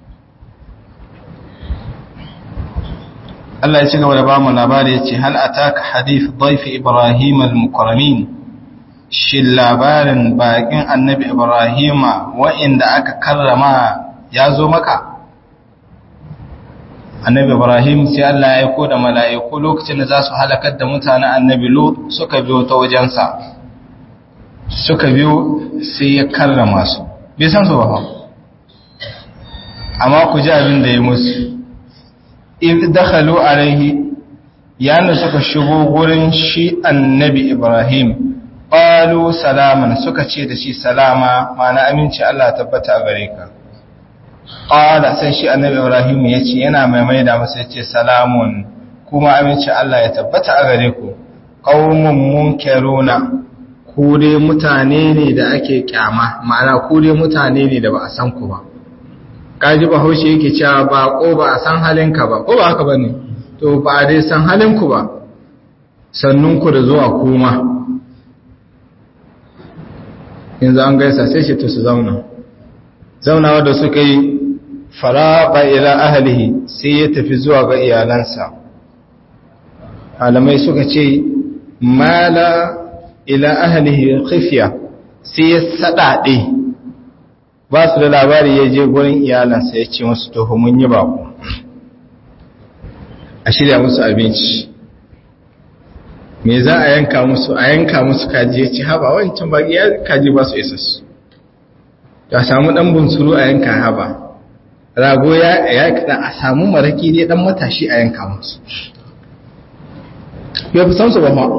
Allah ya ci gaba da ba mu labari, ya ce hal ataka hadith dhaif Ibrahim al-mukarramin, shi labarin bakin annabi Ibrahima wa'inda aka karrama ya zo maka. Annabi Ibrahim sai Allah ya aiko da mala'iku lokacin da za su halakar da mutanen annabi Lut, suka biyo ta wajensa, suka biyo sai ya karrama su, bai san su ba. amma ku ji abin da ya musu in dakhalu alaihi yana suka shigo gurin shi annabi Ibrahim qalu salaman suka ce da shi salama ma'ana aminci Allah tabbata a gare ka qala sai shi annabi Ibrahim yace yana mai maida masa yace salamun kuma aminci Allah ya tabbata a gare ku qaumun munkiruna ku dai mutane ne da ake kyama ma'ana ku dai mutane ne da ba a san ku ba kaji bahaushe yake cewa ba ko ba a san halinka ba ko ba haka bane to ba dai san halinku ba sannunku da zuwa kuma yanzu an gaisa sai shi to su zauna zaunawa da suka yi faraba ila ahlihi sai ya tafi zuwa ga iyalansa malamai suka ce mala ila ahlihi khifiya sai ya sadade ba su da labari ya je gurin iyalansa ya ce musu to mun yi bako a shirya musu abinci me za a yanka musu a yanka musu kaji ya ci haba wancan baki ya kaji ba su isa su ya samu dan bunsuru a yanka haba rago ya ya kada a samu maraki dai dan matashi a yanka musu ya fi san su ba ma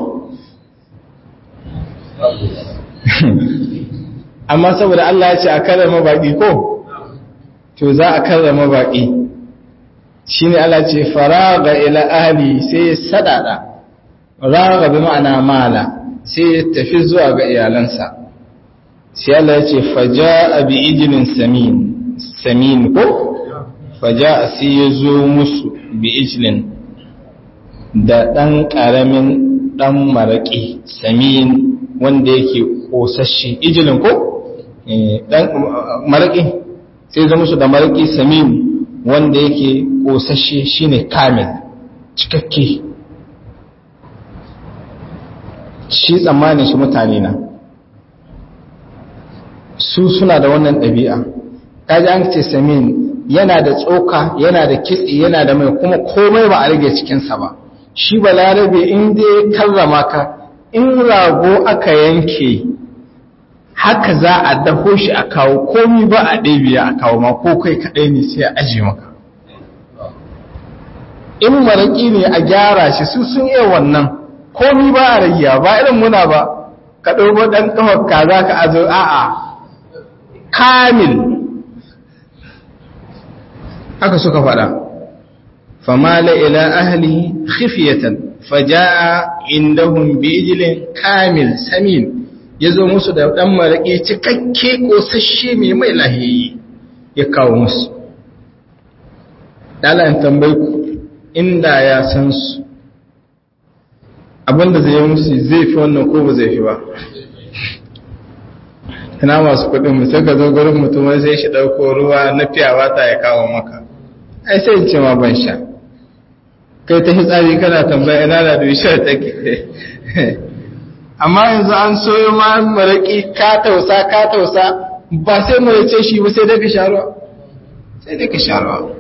amma saboda Allah ya ce a karrama baki ko to za a karrama baki shine Allah ce faraga ila ahli sai ya sadada raga bi ma'ana mala sai ya tafi zuwa ga iyalansa sai Allah ya ce faja'a bi ijlin samin samin ko faja'a sai ya zo musu bi ijlin da dan karamin dan maraki samin wanda yake kosasshe ijlin ko eh dan maraki sai zo musu da maraki samin wanda yake kosasshe shine kamil cikakke shi tsammanin shi mutane na su suna da wannan ɗabi'a kaji an ce samin yana da tsoka yana da kitse yana da mai kuma komai ba a rage cikinsa ba shi balarabe in dai karrama ka in rago aka yanke haka za a dafo shi a kawo komi ba a ɗabiya a kawo ma ko kai kaɗai ne sai a aji maka in maraƙi ne a gyara shi su sun iya wannan komi ba a ragiya ba irin muna ba ka ɗauko ɗan ƙafar ka za ka azo a'a kamil haka suka faɗa famala ila ahli khifiyatan faja'a indahum bijilin kamil samin yazo musu da dan marake cikakke kosasshe mai mai lahiyi ya kawo musu dalan tambayi ku inda ya san su abinda zai yi musu zai fi wannan ko ba zai fi ba ina masu kudin mu sai ka zo gurin mutum sai shi dauko ruwa na fiyawa ta ya kawo maka ai sai ce ma ban sha kai ta hitsari kana tambaya ina da dushar take amma yanzu an soyo ma maraki ka tausa ka tausa ba sai mu yace shi ba sai dai ka sharuwa sai dai ka sharuwa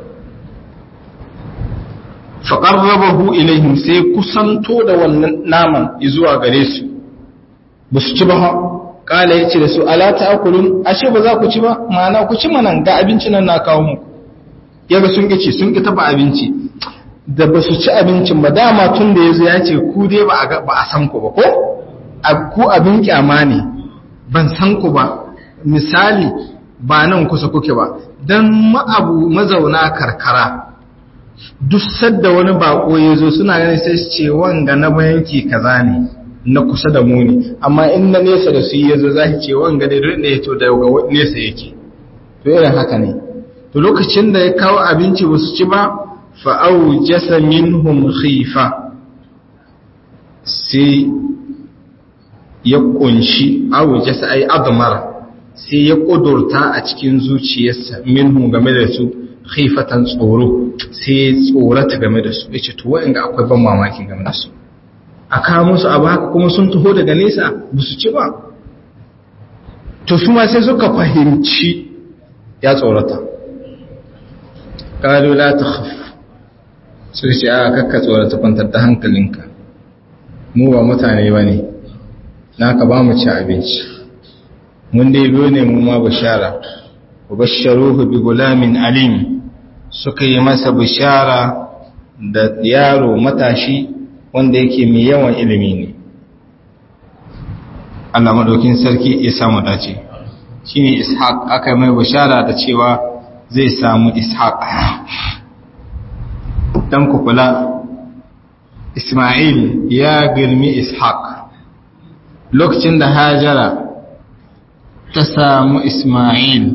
fa qarrabahu ilaihim sai kusanto da wannan naman zuwa gare su ba su ci ba kala yace da su ala ta'kulun ashe ba za ku ci ba ma'ana ku ci manan ga abincin nan na kawo muku yaga sun kici sun ki taba abinci da ba su ci abincin ba dama tun da yazo ya ce ku dai ba a ba a san ku ba ko ku abin kyama ne ban san ku ba misali ba nan kusa kuke ba dan ma'abu mazauna karkara duk sadda wani bako yazo suna ganin sai su ce wanga na bayanki kaza ne na kusa da mu ne amma in na nesa da su yazo zaki ce wanga da duk ne to daga nesa yake to irin haka ne to lokacin da ya kawo abinci ba su ci ba fa'au jasa minhum khifa sai ya kunshi au jasa ai admar sai ya kudurta a cikin zuciyarsa minhum game da su khifatan tsoro sai ya tsorata game da su yace to wa'anga akwai ban mamaki game da su aka musu abu haka kuma sun taho daga nesa ba su ci ba to su ma sai suka fahimci ya tsorata qalu la takhaf sai ce a kakka tsorata kwantar da hankalinka mu ba mutane bane naka ba mu ci abinci mun dai biyo ne mu ma bishara wa basharuhu bi gulamin alim suka yi masa bishara da yaro matashi wanda yake mai yawan ilimi ne. Allah madaukin sarki ya samu dace. Shine Ishaq, aka mai bishara da cewa zai samu Ishaq. Dan ku kula, Isma'il ya girmi Ishaq. Lokacin da Hajara ta samu Isma'il,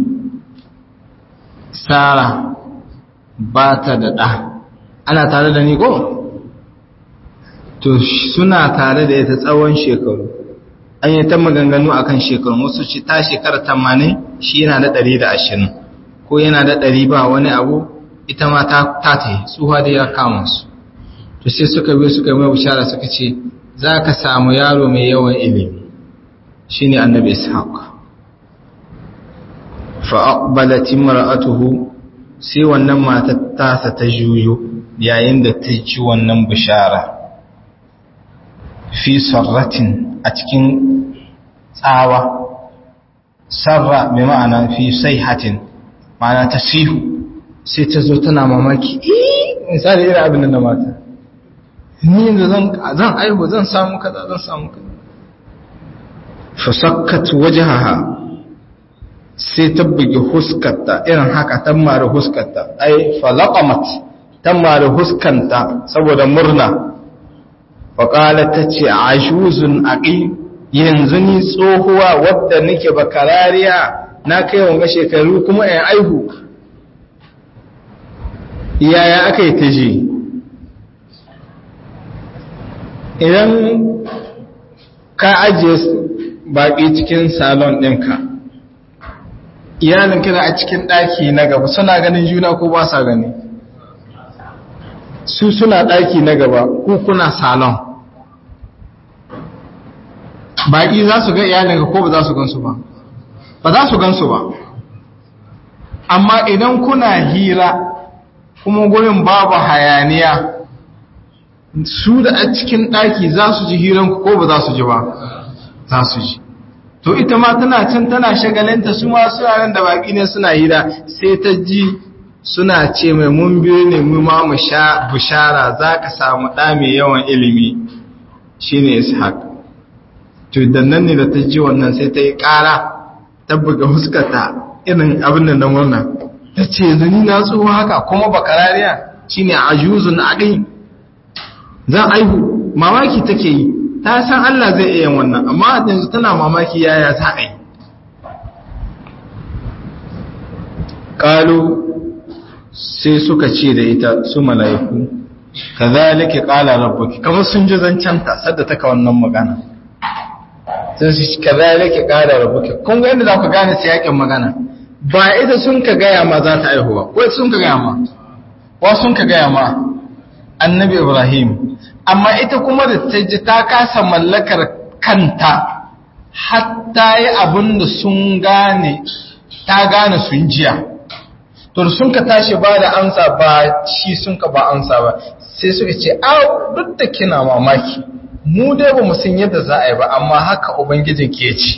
Sara ba ta da ɗa. Ana tare da ni ko? To suna tare da ita tsawon shekaru. An yi ta maganganu akan shekaru, wasu ce ta shekara tamanin, shi yana da ɗari da ashirin, ko yana da ɗari ba wani abu, ita ma ta ta yi, tsuha da ya kama su. To sai suka biyo suka mai bishara suka ce, za ka samu yaro mai yawan ilimi, shi ne annabi Ishaq. Fa'aqbalat imra'atuhu, sai wannan matar tasa ta juyo yayin da ta ji wannan bishara. Fi sarratin, a cikin tsawa, sarra mai ma'ana fi sayhatin, ma'ana ta sihu, sai ta zo tana mamaki, eh misali irin abin da mata, ni yanzu zan aihu zan samu kaza zan samu kaza. Fasakkat wajahaha, sai ta bugi huskarta irin haka, ta mara huskarta, ai falaqamat, ta mara huskanta saboda murna. Faƙala ta ce, ajuzun aƙi, yanzu ni tsohuwa wadda nake bakarariya na kai wanga shekaru kuma in aihu. Yaya aka yi ta ji? Idan ka ajiye baƙi cikin salon ɗinka, iyalin kina a cikin ɗaki na gaba suna ganin juna ko ba sa gani? Su suna ɗaki na gaba, ku kuna salon. Baƙi za su ga iyalinka ko ba za su gansu ba? Ba za su gansu ba. Amma idan kuna hira kuma gurin babu hayaniya, su da a cikin ɗaki za su ji hiranku ko ba za su ji ba? Za su ji. To ita ma tana can tana shagalinta, su ma suna nan da baƙi ne suna hira, sai ta ji suna ce mai mun biyu ne mu ma mu sha bishara za ka samu ɗa mai yawan ilimi, shi ne Ishaq. To idan nan ne da ta ji wannan sai ta yi ƙara, ta buga huskata irin abin da na murna, ta ce zani na tsoho haka kuma bakarariya, shi ne ajuzun aƙi, zan aihu, mamaki take yi, ta san Allah zai iya wannan, amma yanzu tana mamaki yaya za a yi. Ƙalu sai suka ce da ita su mala'iku, ka zalike ƙala rabbuki, kamar sun ji zancanta sadda taka wannan magana. Sun su ka zalike ƙala rabbuki, kun ga yadda za ku gane siyaƙin magana, ba ita sun ka gaya ma za ta aihuwa, ko sun ka gaya ma, wa sun ka gaya ma, annabi Ibrahim, amma ita kuma da ta ji ta kasa mallakar kanta, hatta yi abin da sun gane, ta gane sun jiya. To sun ka tashi ba da amsa ba shi sun ka ba amsa ba, sai suka ce, "Aw, duk da kina mamaki, mu dai ba mu san yadda za a yi ba, amma haka Ubangijin ke ci."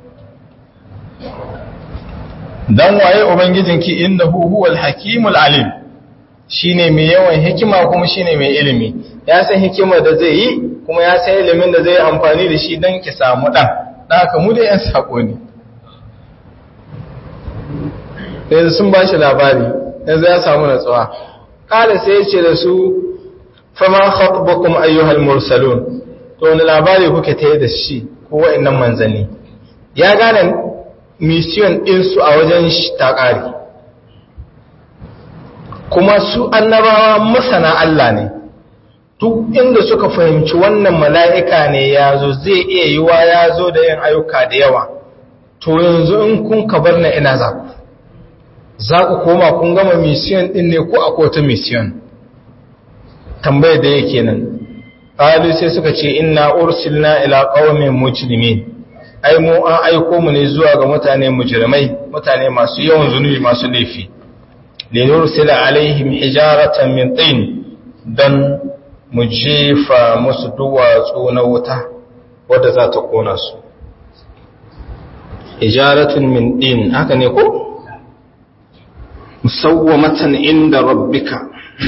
Dan waye Ubangijin ki innahu huwal hakimul alim, shine mai yawan hikima kuma shine mai ilimi. Ya san hikimar da zai yi kuma ya san ilimin da zai amfani da shi don ki samu dan. Dan haka mu dai yan sako ne. Yanzu sun ba shi labari, yanzu ya samu natsuwa. Kala sai ya ce da su, fama khatbukum ayyuhal mursalun, to wani labari kuke ta yi da shi ko wa'annan manzanni. Ya gane mission ɗinsu a wajen shi ta ƙari. Kuma su annabawa masana Allah ne, duk inda suka fahimci wannan mala'ika ne ya zo zai iya yiwa ya zo da yin ayyuka da yawa. To yanzu in kun ka bar na ina za ku? Za ku koma kun gama mission ɗin ne ko akwai wata mission? Tambayar da yake nan. Ƙalu sai suka ce, Inna ursilna ila ƙaumin mujrimin. Ai, mu an aiko mu ne zuwa ga mutane mujrimai, mutane masu yawan zunubi masu laifi. Linursila alaihim hijaratan min tin, dan mu jefa musu duwatsu na wuta wadda za ta kona su. Hijaratun min tin, haka ne ko? musawwamatan inda rabbika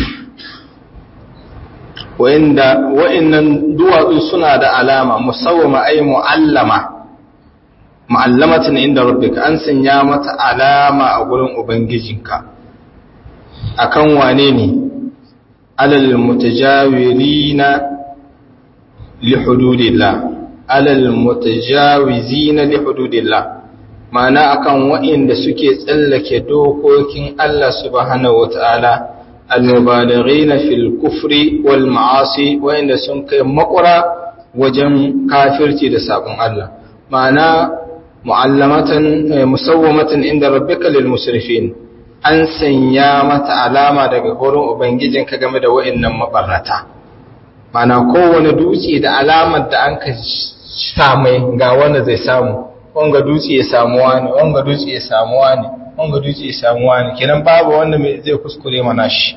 wa'inda wa'innan duwatsu suna da alama musawwama ay mu'allama mu'allamatin inda rabbika an sanya mata alama a gurin ubangijinka akan wane ne alal mutajawirina li hududillah alal mutajawizina li hududillah ma'ana akan wa'inda suke tsallake dokokin Allah subhanahu wataala al-mubalighina fil kufri wal ma'asi wa'inda sun kai makura wajen kafirci da sabon Allah ma'ana mu'allamatan musawwamatan inda rabbika lil musrifin an sanya mata alama daga gurin ubangijinka game da wa'innan mabarrata ma'ana kowane dutse da alamar da an ka samai ga wanda zai samu wanga dutse ya samu wani wanga dutse ya samu wani wanga dutse ya samu wani kenan babu wanda zai kuskure mana shi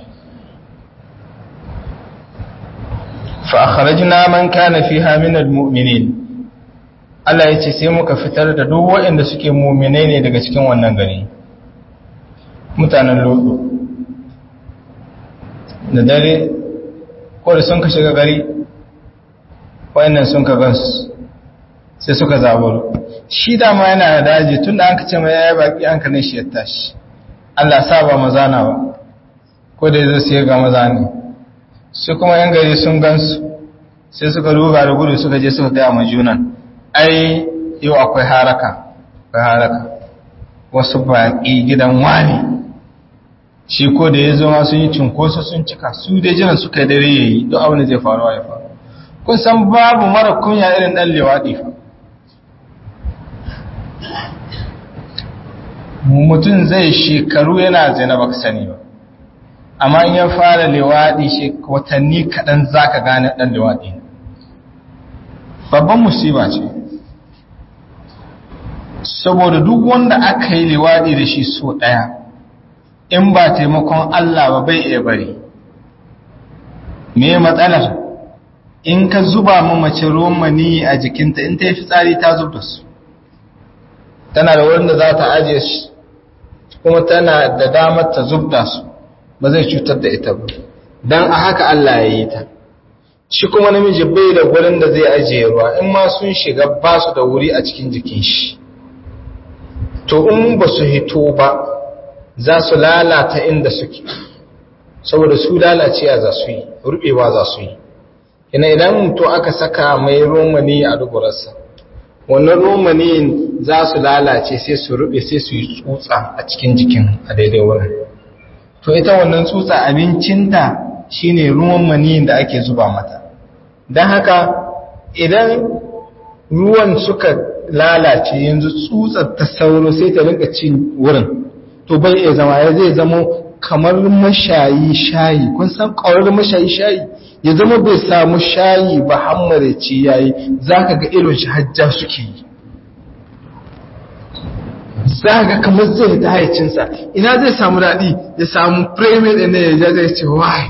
fa akhrajna man kana fiha min almu'minin Allah yace sai muka fitar da duk waɗanda suke mu'minai ne daga cikin wannan gari mutanen Lutu da dare ko da sun ka shiga gari waɗannan sun ka gansu sai suka zaburo shi dama yana da daji tun da an ka ce mai yaya baki an kanin shi ya tashi Allah sa ba maza na ba ko da yazo sai ga maza ne su kuma yan gari sun gansu sai suka ruga da gudu suka je suka gaya ma junan ai yau akwai haraka akwai haraka wasu baki gidan wani shi ko da yazo ma sun yi cinkoso sun cika su dai jiran suka yi dare yayi don abin da zai faru ya faru kun san babu mara kunya irin dan lewadi fa mutum zai shekaru yana zina baka sani ba amma in ya fara liwaɗi watanni kaɗan za ka gane ɗan liwaɗi babban musiba ce saboda duk wanda aka yi liwaɗi da shi so ɗaya in ba taimakon Allah ba bai iya bari me matsalar in ka zuba mamace romani a jikinta in ta yi fitsari ta zub da su tana da wurin da za ta ajiye shi kuma tana da damar ta zubda su ba zai cutar da ita ba don a haka Allah ya yi ta shi kuma namiji bai da wurin da zai ajiye ruwa in ma sun shiga ba su da wuri a cikin jikin shi to in ba su hito ba za su lalata inda suke saboda su lalaciya za su yi rubewa za su yi ina idan mutu aka saka mai romani a duburarsa wannan romani za su lalace sai su rube sai su yi tsutsa a cikin jikin a daidai wurin to ita wannan tsutsa abincinta shine ruwan maniyin da ake zuba mata don haka idan ruwan suka lalace yanzu tsutsar ta sauro sai ta rinka cin wurin to bai iya zama ya zai zama kamar mashayi shayi kun san ƙaurar mashayi shayi ya zama bai samu shayi ba hammare ci yayi zaka ga irin shi hajja suke yi zaka kamar zai ta haicinsa ina zai samu daɗi ya samu premier ɗin ya zai ce why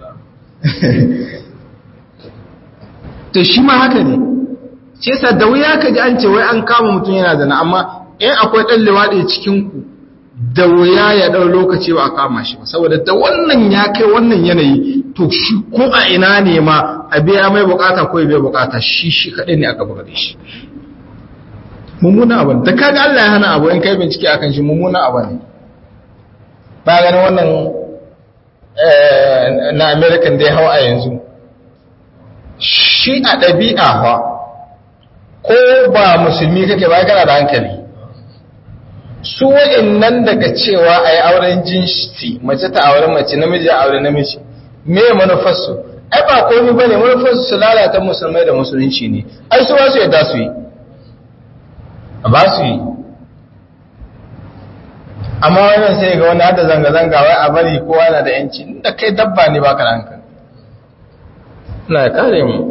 to shi ma haka ne ce sa da wuya ka ji an ce wai an kama mutum yana zana amma in akwai ɗan liwaɗi cikin ku da wuya ya ɗau lokaci ba a kama shi ba saboda da wannan ya kai wannan yanayi to shi ko a ina ne ma a biya mai bukata ko ya biya bukata shi shi kaɗai ne aka buga da shi mummuna abu da kaga Allah ya hana abu in kai bincike akan shi mummuna abu ne ba ganin wannan na American da ya hau a yanzu shi a ɗabi'a fa ko ba musulmi kake ba kana da hankali su wa'annan daga cewa a yi auren jinsi mace ta auren mace namiji a auren namiji me manufarsu ai ba komi ba ne manufarsu su lalata musulmai da musulunci ne ai su ba su yadda su yi ba su yi amma wannan sai ga wani hada zanga-zanga wai a bari kowa na da yanci inda kai dabba ne baka da hankali na kare mu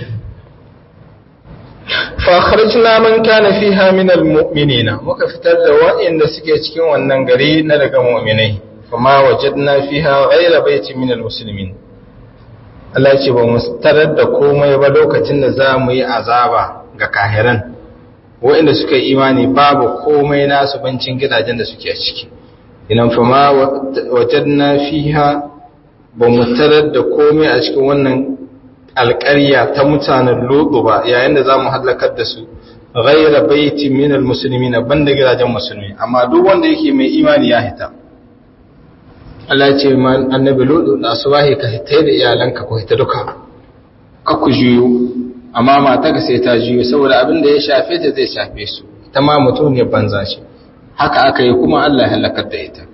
fa kharajna man kana fiha min almu'minina muka fitar da wa'inda suke cikin wannan gari na daga mu'minai kuma wajadna fiha ghayra baitin min almuslimin Allah ya ce ba mu tarar da komai ba lokacin da za mu yi azaba ga kahiran wa'inda suka yi imani babu komai nasu bancin gidajen da suke a ciki idan fama wajadna fiha ba mu tarar da komai a cikin wannan alƙarya ta mutanen Lutu ba yayin da zamu halakar da su ghayra baiti min almuslimin banda gidajen musulmi amma duk wanda yake mai imani ya hita Allah ya ce man annabi Lutu da subahi ka hita da iyalanka ko hita duka ka ku juyo amma mata ka sai ta juyo saboda abin da ya shafe ta zai shafe su ita ma mutum ne banza shi haka aka yi kuma Allah ya halakar da ita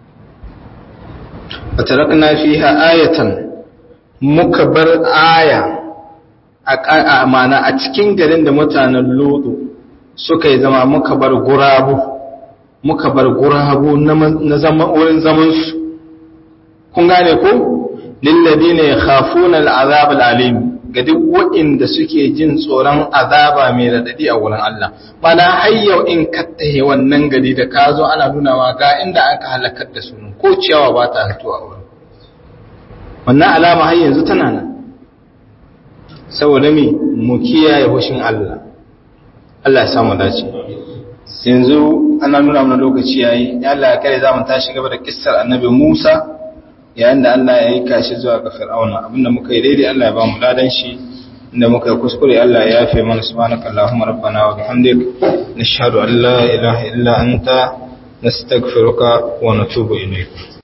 fatarakna fiha ayatan muka bar aya a mana a cikin garin da mutanen Lutu suka yi zama muka bar gurabu muka bar gurabu na zaman wurin zaman su kun gane ko lilladina yakhafuna al'azab al'alim ga duk waɗanda suke jin tsoron azaba mai radadi a wurin Allah mana hayyau in kattahe wannan gari da ka zo ana nunawa ga inda aka halakar da su ko ciyawa ba ta hatuwa wurin wannan alama har yanzu tana nan saboda me mu kiyaye hushin Allah Allah ya samu dace yanzu ana nuna mana lokaci yayi ya Allah kare zamu tashi gaba da kissar annabi Musa yayin da Allah ya yi kashi zuwa ga Fir'auna abinda muka yi daidai Allah ya ba mu ladan shi inda muka yi kuskure Allah ya yafe mana subhanaka allahumma rabbana wa bihamdik nashhadu an la ilaha illa anta nastaghfiruka wa natubu ilayk